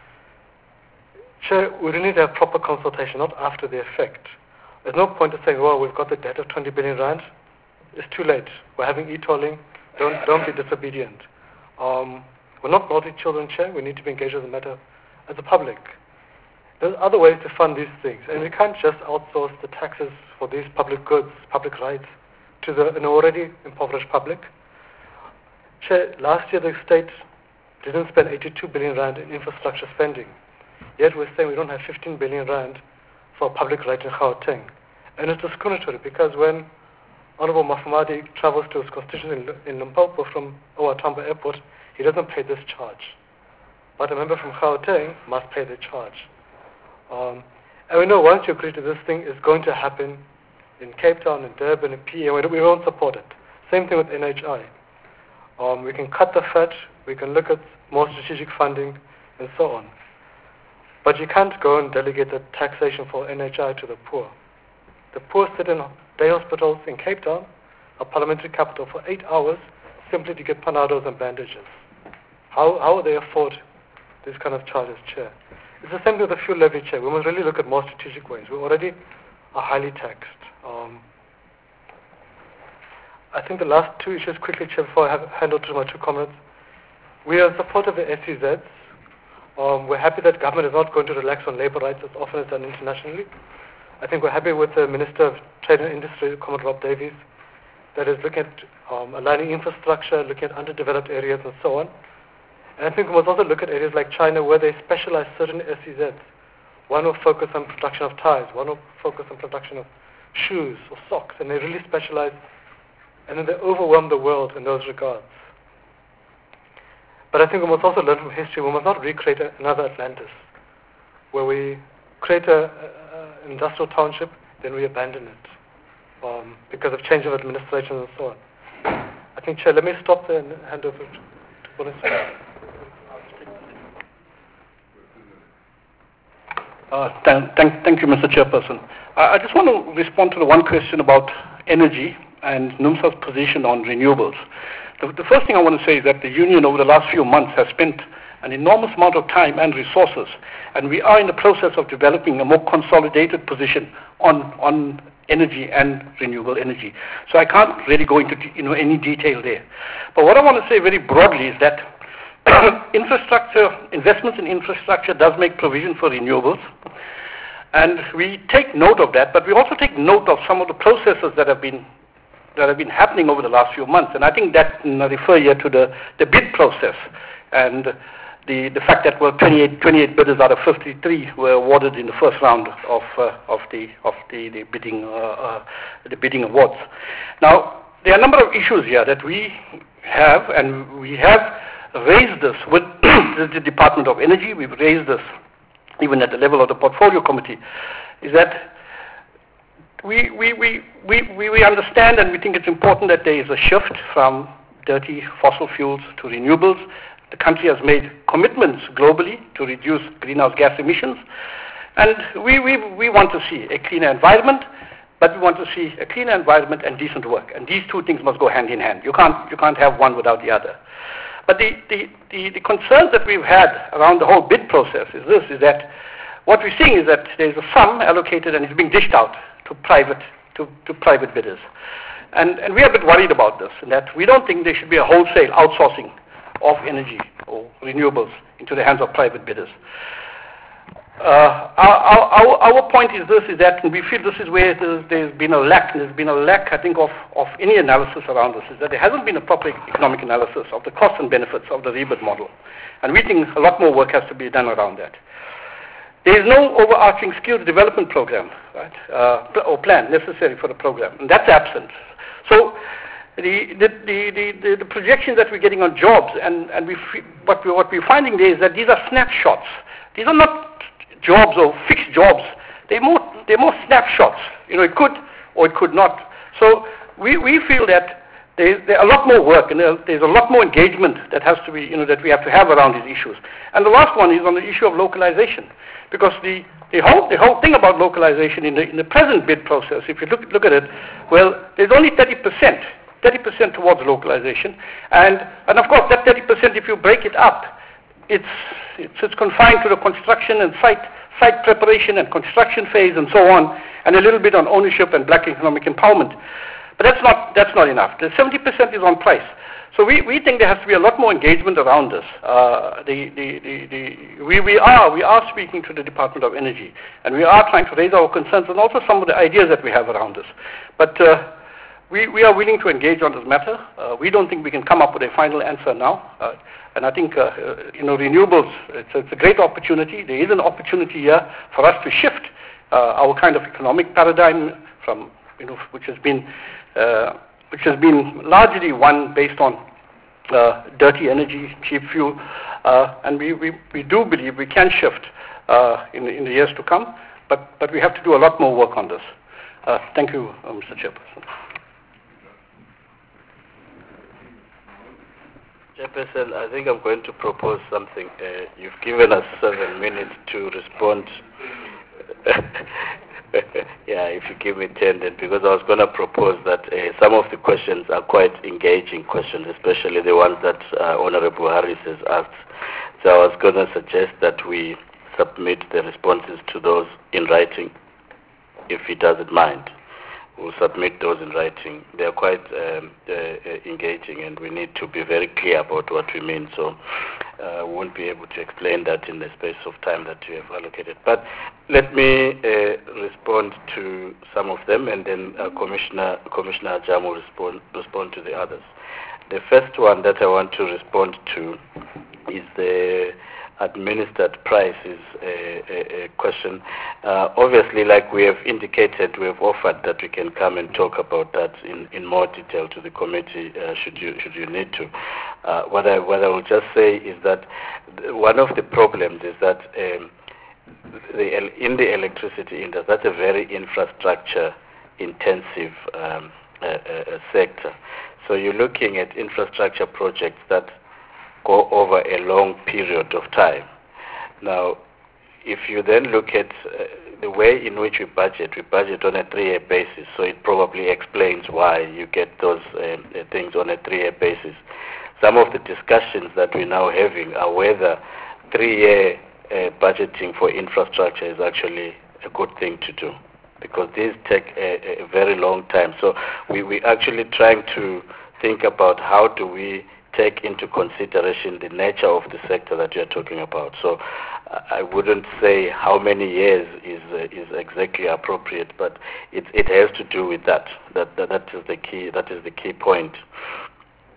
Chair, we really need to have proper consultation, not after the effect. There's no point of saying, well, we've got the debt of twenty billion rand. It's too late. We're having e-tolling. Don't, don't be disobedient. Um, we're not multi-children, Chair. We need to be engaged with the matter as a public. There's other ways to fund these things, and we can't just outsource the taxes for these public goods, public rights, to the, an already impoverished public. Chair, last year the state didn't spend eighty-two billion rand in infrastructure spending, yet we're saying we don't have fifteen billion rand for public right in Gauteng. And it's discriminatory because when Honorable Mafamadi travels to his constituency in, in Limpopo from O R Tambo Airport, he doesn't pay this charge. But a member from Gauteng must pay the charge. Um, and we know once you agree to this thing, it's going to happen in Cape Town, in Durban, in P A, and we won't support it. Same thing with N H I. Um, we can cut the fat, we can look at more strategic funding, and so on. But you can't go and delegate the taxation for N H I to the poor. The poor sit in day hospitals in Cape Town, a parliamentary capital, for eight hours simply to get panados and bandages. How, how will they afford these kind of charges, Chair? It's the same with the fuel levy, Chair. We must really look at more strategic ways. We already are highly taxed. Um, I think the last two issues, quickly, Chair, before I have, hand over to my two comments. We are in support of the S E Zs. Um, we're happy that government is not going to relax on labour rights as often as done internationally. I think we're happy with the Minister of Trade and Industry, Comrade Rob Davies, that is looking at um, aligning infrastructure, looking at underdeveloped areas and so on. And I think we must also look at areas like China where they specialize certain S E Zs. One will focus on production of tires, one will focus on production of shoes or socks, and they really specialize, and then they overwhelm the world in those regards. But I think we must also learn from history. We must not recreate a, another Atlantis, where we create an industrial township, then we abandon it um, because of change of administration and so on. I think, Chair, let me stop there and hand over to, to Boris. Uh, thank, thank, thank you, Mister Chairperson. I, I just want to respond to the one question about energy and NUMSA's position on renewables. The, the first thing I want to say is that the Union over the last few months has spent an enormous amount of time and resources, and we are in the process of developing a more consolidated position on, on energy and renewable energy. So I can't really go into you know, any detail there. But what I want to say very broadly is that infrastructure, investments in infrastructure does make provision for renewables, and we take note of that, but we also take note of some of the processes that have been that have been happening over the last few months, and I think that I refer here to the, the bid process. and the, the fact that well, twenty-eight, twenty-eight bidders out of fifty-three were awarded in the first round of uh, of the of the, the bidding uh, uh, the bidding awards. Now, there are a number of issues here that we have, and we have raised this with the Department of Energy. We've raised this even at the level of the Portfolio Committee, is that we, we, we, we, we, we understand and we think it's important that there is a shift from dirty fossil fuels to renewables. The country has made commitments globally to reduce greenhouse gas emissions, and we, we, we want to see a cleaner environment, but we want to see a cleaner environment and decent work, and these two things must go hand in hand. You can't, you can't have one without the other. But the, the, the, the concerns that we've had around the whole bid process is this, is that what we're seeing is that there's a sum allocated and it's being dished out to private, to, to private bidders. And, and we are a bit worried about this, in that we don't think there should be a wholesale outsourcing of energy or renewables into the hands of private bidders. Uh, our, our, our point is this, is that we feel this is where there's, there's been a lack, there's been a lack, I think, of, of any analysis around this, is that there hasn't been a proper economic analysis of the costs and benefits of the rebid model. And we think a lot more work has to be done around that. There is no overarching skills development program, right, uh, or plan necessary for the program, and that's absent. So the, the, the, the, the projections that we're getting on jobs, and, and we, what, we, what we're finding there is that these are snapshots. These are not jobs or fixed jobs. They're more, they're more snapshots. You know, it could or it could not. So we, we feel that there's, there's a lot more work and there's a lot more engagement that has to be, you know, that we have to have around these issues. And the last one is on the issue of localization, because the, the whole the whole thing about localization in the in the present bid process, if you look look at it, well, there's only thirty percent, thirty percent towards localization, and and of course that thirty percent, if you break it up, it's it's, it's confined to the construction and site site preparation and construction phase and so on, and a little bit on ownership and black economic empowerment. But that's not that's not enough. The seventy percent is on price. So we, we think there has to be a lot more engagement around this. Uh, the, the, the, the, we, we, are, we are speaking to the Department of Energy, and we are trying to raise our concerns and also some of the ideas that we have around this. But uh, we, we are willing to engage on this matter. Uh, we don't think we can come up with a final answer now. Uh, and I think, uh, uh, you know, renewables, it's, it's a great opportunity. There is an opportunity here for us to shift uh, our kind of economic paradigm from, you know, which has been uh, which has been largely one based on uh, dirty energy, cheap fuel, uh, and we, we, we do believe we can shift uh, in, in the years to come, but, but we have to do a lot more work on this. Uh, thank you, uh, Mister Chairperson. Chairperson, I think I'm going to propose something. Uh, you've given us seven minutes to respond. Yeah, if you give me ten, then, because I was going to propose that uh, some of the questions are quite engaging questions, especially the ones that uh, Honorable Harris has asked. So I was going to suggest that we submit the responses to those in writing, if he doesn't mind. We'll submit those in writing. They are quite um, uh, engaging, and we need to be very clear about what we mean. So uh, we won't be able to explain that in the space of time that you have allocated. But let me uh, respond to some of them, and then uh, Commissioner Commissioner Ajam will respond, respond to the others. The first one that I want to respond to is the administered price is a, a, a question. Uh, obviously, like we have indicated, we have offered that we can come and talk about that in, in more detail to the committee, uh, should you should you need to. Uh, what I what I will just say is that one of the problems is that um, the, in the electricity industry, that's a very infrastructure intensive um, uh, uh, sector. So you're looking at infrastructure projects that go over a long period of time. Now, if you then look at uh, the way in which we budget, we budget on a three-year basis, so it probably explains why you get those uh, things on a three-year basis. Some of the discussions that we're now having are whether three-year uh, budgeting for infrastructure is actually a good thing to do, because these take a, a very long time. So we, we're actually trying to think about how do we take into consideration the nature of the sector that you're talking about. So uh, I wouldn't say how many years is uh, is exactly appropriate, but it it has to do with that. That, that that is the key. That is the key point.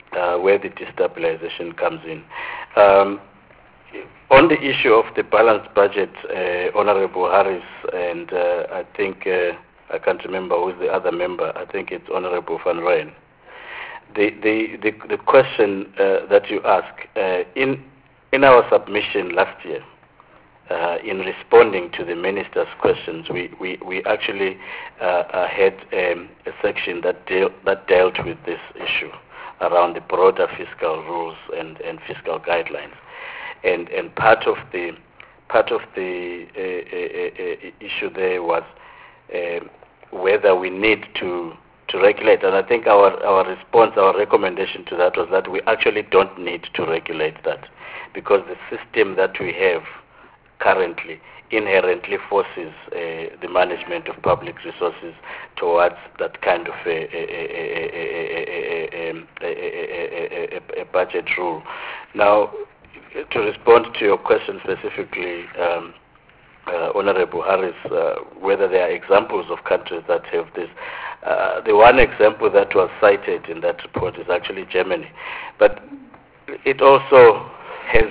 uh, where the destabilization comes in. Um, on the issue of the balanced budget, uh, Honorable Harris and uh, I think, uh, I can't remember who's the other member, I think it's Honorable Van Rooyen. The, the, the, the question uh, that you ask, uh, in, in our submission last year, uh, in responding to the minister's questions, we, we, we actually uh, uh, had um, a section that, deal, that dealt with this issue around the broader fiscal rules and, and fiscal guidelines. And, and part of the, part of the uh, uh, uh, issue there was uh, whether we need to to regulate, and I think our, our response, our recommendation to that was that we actually don't need to regulate that, because the system that we have currently inherently forces uh, the management of public resources towards that kind of a, a, a, a, a, a budget rule. Now, to respond to your question specifically, um, Uh, Honorable Harris, uh, whether there are examples of countries that have this. Uh, the one example that was cited in that report is actually Germany. But it also has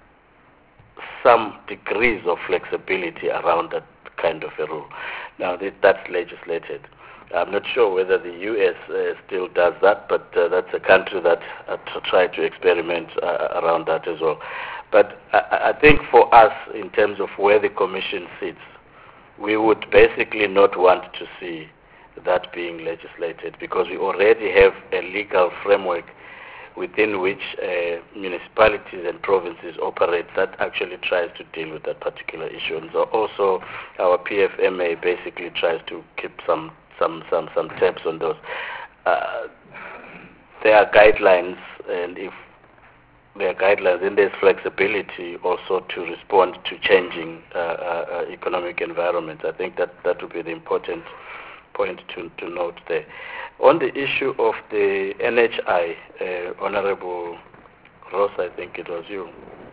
some degrees of flexibility around that kind of a rule. Now, that's legislated. I'm not sure whether the U S uh, still does that, but uh, that's a country that uh, tried to experiment uh, around that as well. But I, I think for us, in terms of where the Commission sits, we would basically not want to see that being legislated, because we already have a legal framework within which uh, municipalities and provinces operate that actually tries to deal with that particular issue. And so also our P F M A basically tries to keep some some some some tabs on those. Uh, there are guidelines, and if there are guidelines, then there's flexibility also to respond to changing uh, uh, economic environments. I think that that would be the important point to, to note there. On the issue of the N H I, uh, Honorable Ross, I think it was you,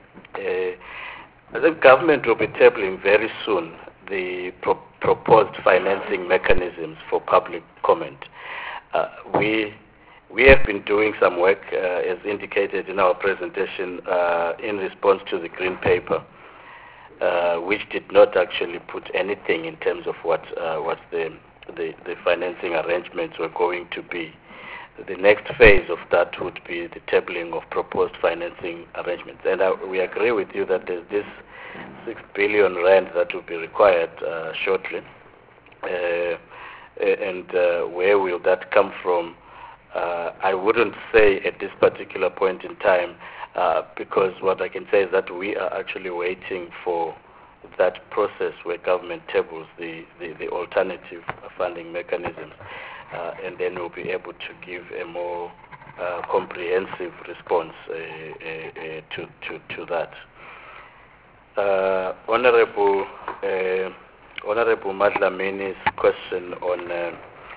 uh, I think government will be tabling very soon the pro proposed financing mechanisms for public comment. Uh, we we have been doing some work, uh, as indicated in our presentation, uh, in response to the Green Paper, uh, which did not actually put anything in terms of what uh, what the, the the financing arrangements were going to be. The next phase of that would be the tabling of proposed financing arrangements, and uh, we agree with you that there's this six billion rand that will be required uh, shortly, uh, and uh, where will that come from? Uh, I wouldn't say at this particular point in time, uh, because what I can say is that we are actually waiting for that process where government tables the, the, the alternative funding mechanisms, uh, and then we'll be able to give a more uh, comprehensive response uh, uh, uh, to, to, to that. Uh, Honorable uh, Honorable Madlamini's question on, uh,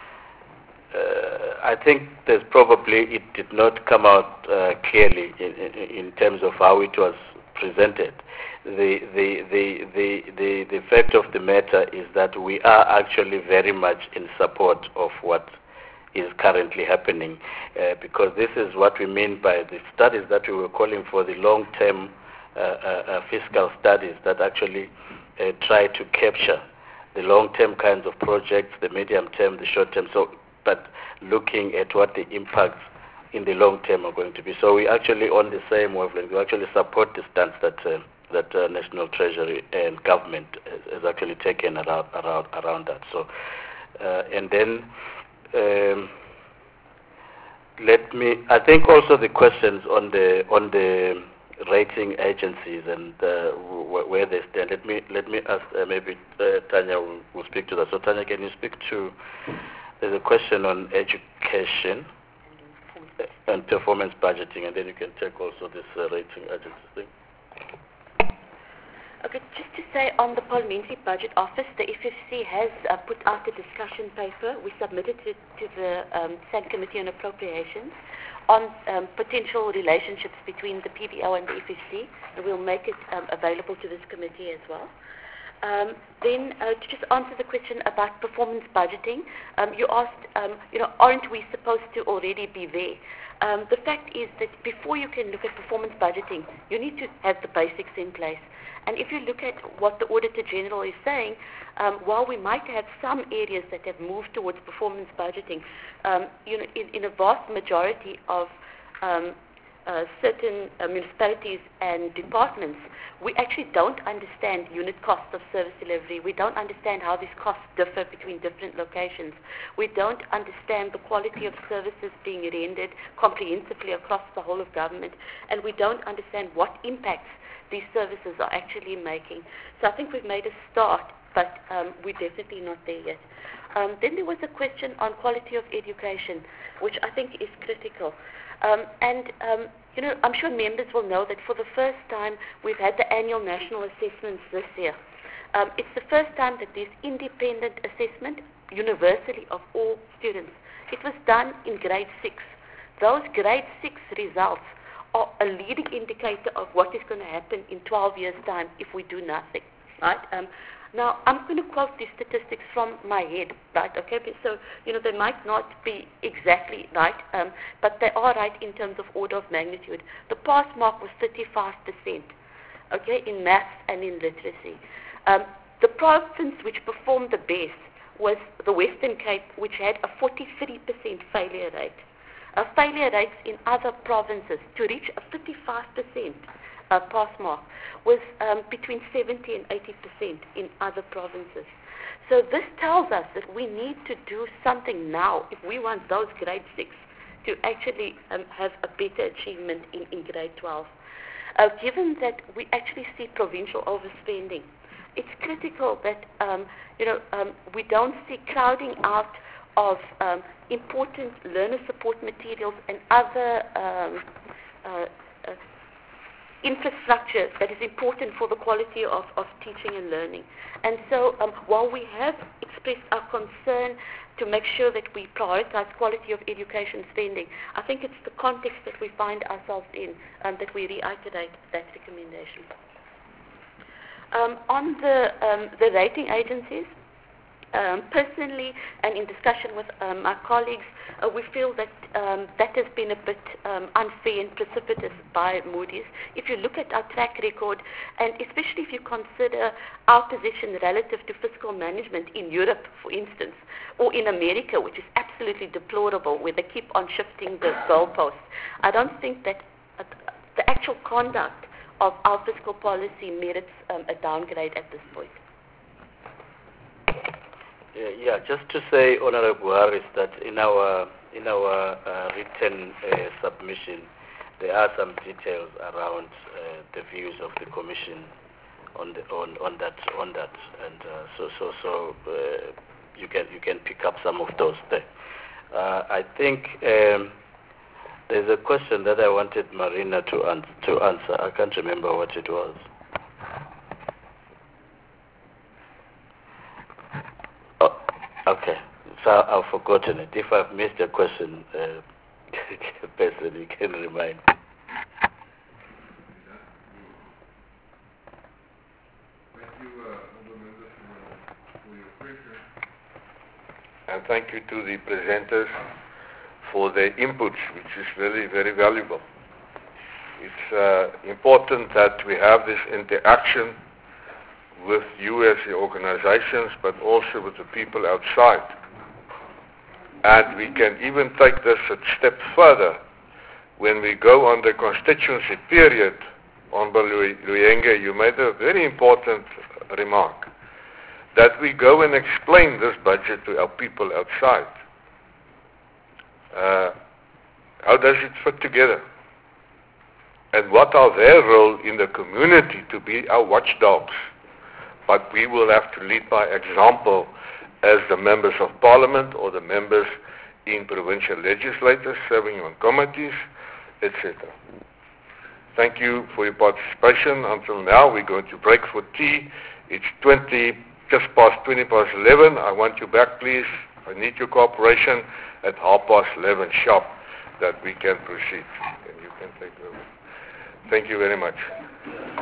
uh, I think there's probably, it did not come out uh, clearly in, in, in terms of how it was presented. The, the, the, the, the, the fact of the matter is that we are actually very much in support of what is currently happening, uh, because this is what we mean by the studies that we were calling for, the long-term Uh, uh, uh, fiscal studies that actually uh, try to capture the long-term kinds of projects, the medium-term, the short-term, so, but looking at what the impacts in the long term are going to be. So we actually on the same wavelength. We actually support the stance that uh, that uh, National Treasury and government has, has actually taken around around around that. So uh, and then um, let me. I think also the questions on the on the rating agencies and uh, w where they stand. Let me let me ask. Uh, maybe uh, Tanya will, will speak to that. So Tanya, can you speak to? There's a question on education and performance budgeting, and then you can take also this uh, rating agency thing. Okay, just to say on the Parliamentary Budget Office, the F F C has uh, put out a discussion paper. We submitted it to the um, SAN Committee on Appropriations on um, potential relationships between the P B O and the F F C, and we'll make it um, available to this committee as well. Um, then uh, to just answer the question about performance budgeting, um, you asked, um, you know, aren't we supposed to already be there? Um, the fact is that before you can look at performance budgeting, you need to have the basics in place. And if you look at what the Auditor General is saying, um, while we might have some areas that have moved towards performance budgeting, um, you know, in, in a vast majority of um, uh, certain uh, municipalities and departments, we actually don't understand unit costs of service delivery. We don't understand how these costs differ between different locations. We don't understand the quality of services being rendered comprehensively across the whole of government, and we don't understand what impacts these services are actually making. So I think we've made a start, but um, we're definitely not there yet. Um, then there was a question on quality of education, which I think is critical. Um, and, um, you know, I'm sure members will know that for the first time we've had the annual national assessments this year. Um, it's the first time that there's independent assessment universally of all students. It was done in grade six. Those grade six results are a leading indicator of what is going to happen in twelve years' time if we do nothing, right? Um, now, I'm going to quote these statistics from my head, right? Okay, so, you know, they might not be exactly right, um, but they are right in terms of order of magnitude. The pass mark was thirty-five percent, okay, in maths and in literacy. Um, the province which performed the best was the Western Cape, which had a forty-three percent failure rate. Uh, failure rates in other provinces to reach a fifty-five percent uh, pass mark was um, between seventy and eighty percent in other provinces. So this tells us that we need to do something now if we want those grade six to actually um, have a better achievement in, in grade twelve. Uh, given that we actually see provincial overspending, it's critical that um, you know um, we don't see crowding out of um, important learner support materials and other um, uh, uh, infrastructure that is important for the quality of, of teaching and learning. And so um, while we have expressed our concern to make sure that we prioritize quality of education spending, I think it's the context that we find ourselves in um, that we reiterate that recommendation. Um, on the, um, the rating agencies, Um, personally, and in discussion with um, my colleagues, uh, we feel that um, that has been a bit um, unfair and precipitous by Moody's. If you look at our track record, and especially if you consider our position relative to fiscal management in Europe, for instance, or in America, which is absolutely deplorable, where they keep on shifting the goalposts, I don't think that uh, the actual conduct of our fiscal policy merits um, a downgrade at this point. Uh, yeah, just to say, Honorable Harris, that in our in our uh, written uh, submission, there are some details around uh, the views of the Commission on the on, on that on that, and uh, so so so uh, you can you can pick up some of those there. Uh, I think um, there's a question that I wanted Marina to an to answer. I can't remember what it was. Okay, so I've forgotten it. If I've missed a question, uh, person, you can remind me. Thank you, uh, other members, for, for your question. And thank you to the presenters for their inputs, which is very, very valuable. It's uh, important that we have this interaction with you as the organizations, but also with the people outside. And we can even take this a step further when we go on the constituency period. Honorable Luyenge, you made a very important remark, that we go and explain this budget to our people outside. Uh, how does it fit together? And what are their role in the community to be our watchdogs? But we will have to lead by example as the members of parliament or the members in provincial legislatures serving on committees, et cetera. Thank you for your participation. Until now, we're going to break for tea. It's twenty, just past twenty past eleven. I want you back, please. I need your cooperation at half past eleven sharp that we can proceed. And you can take over. Thank you very much.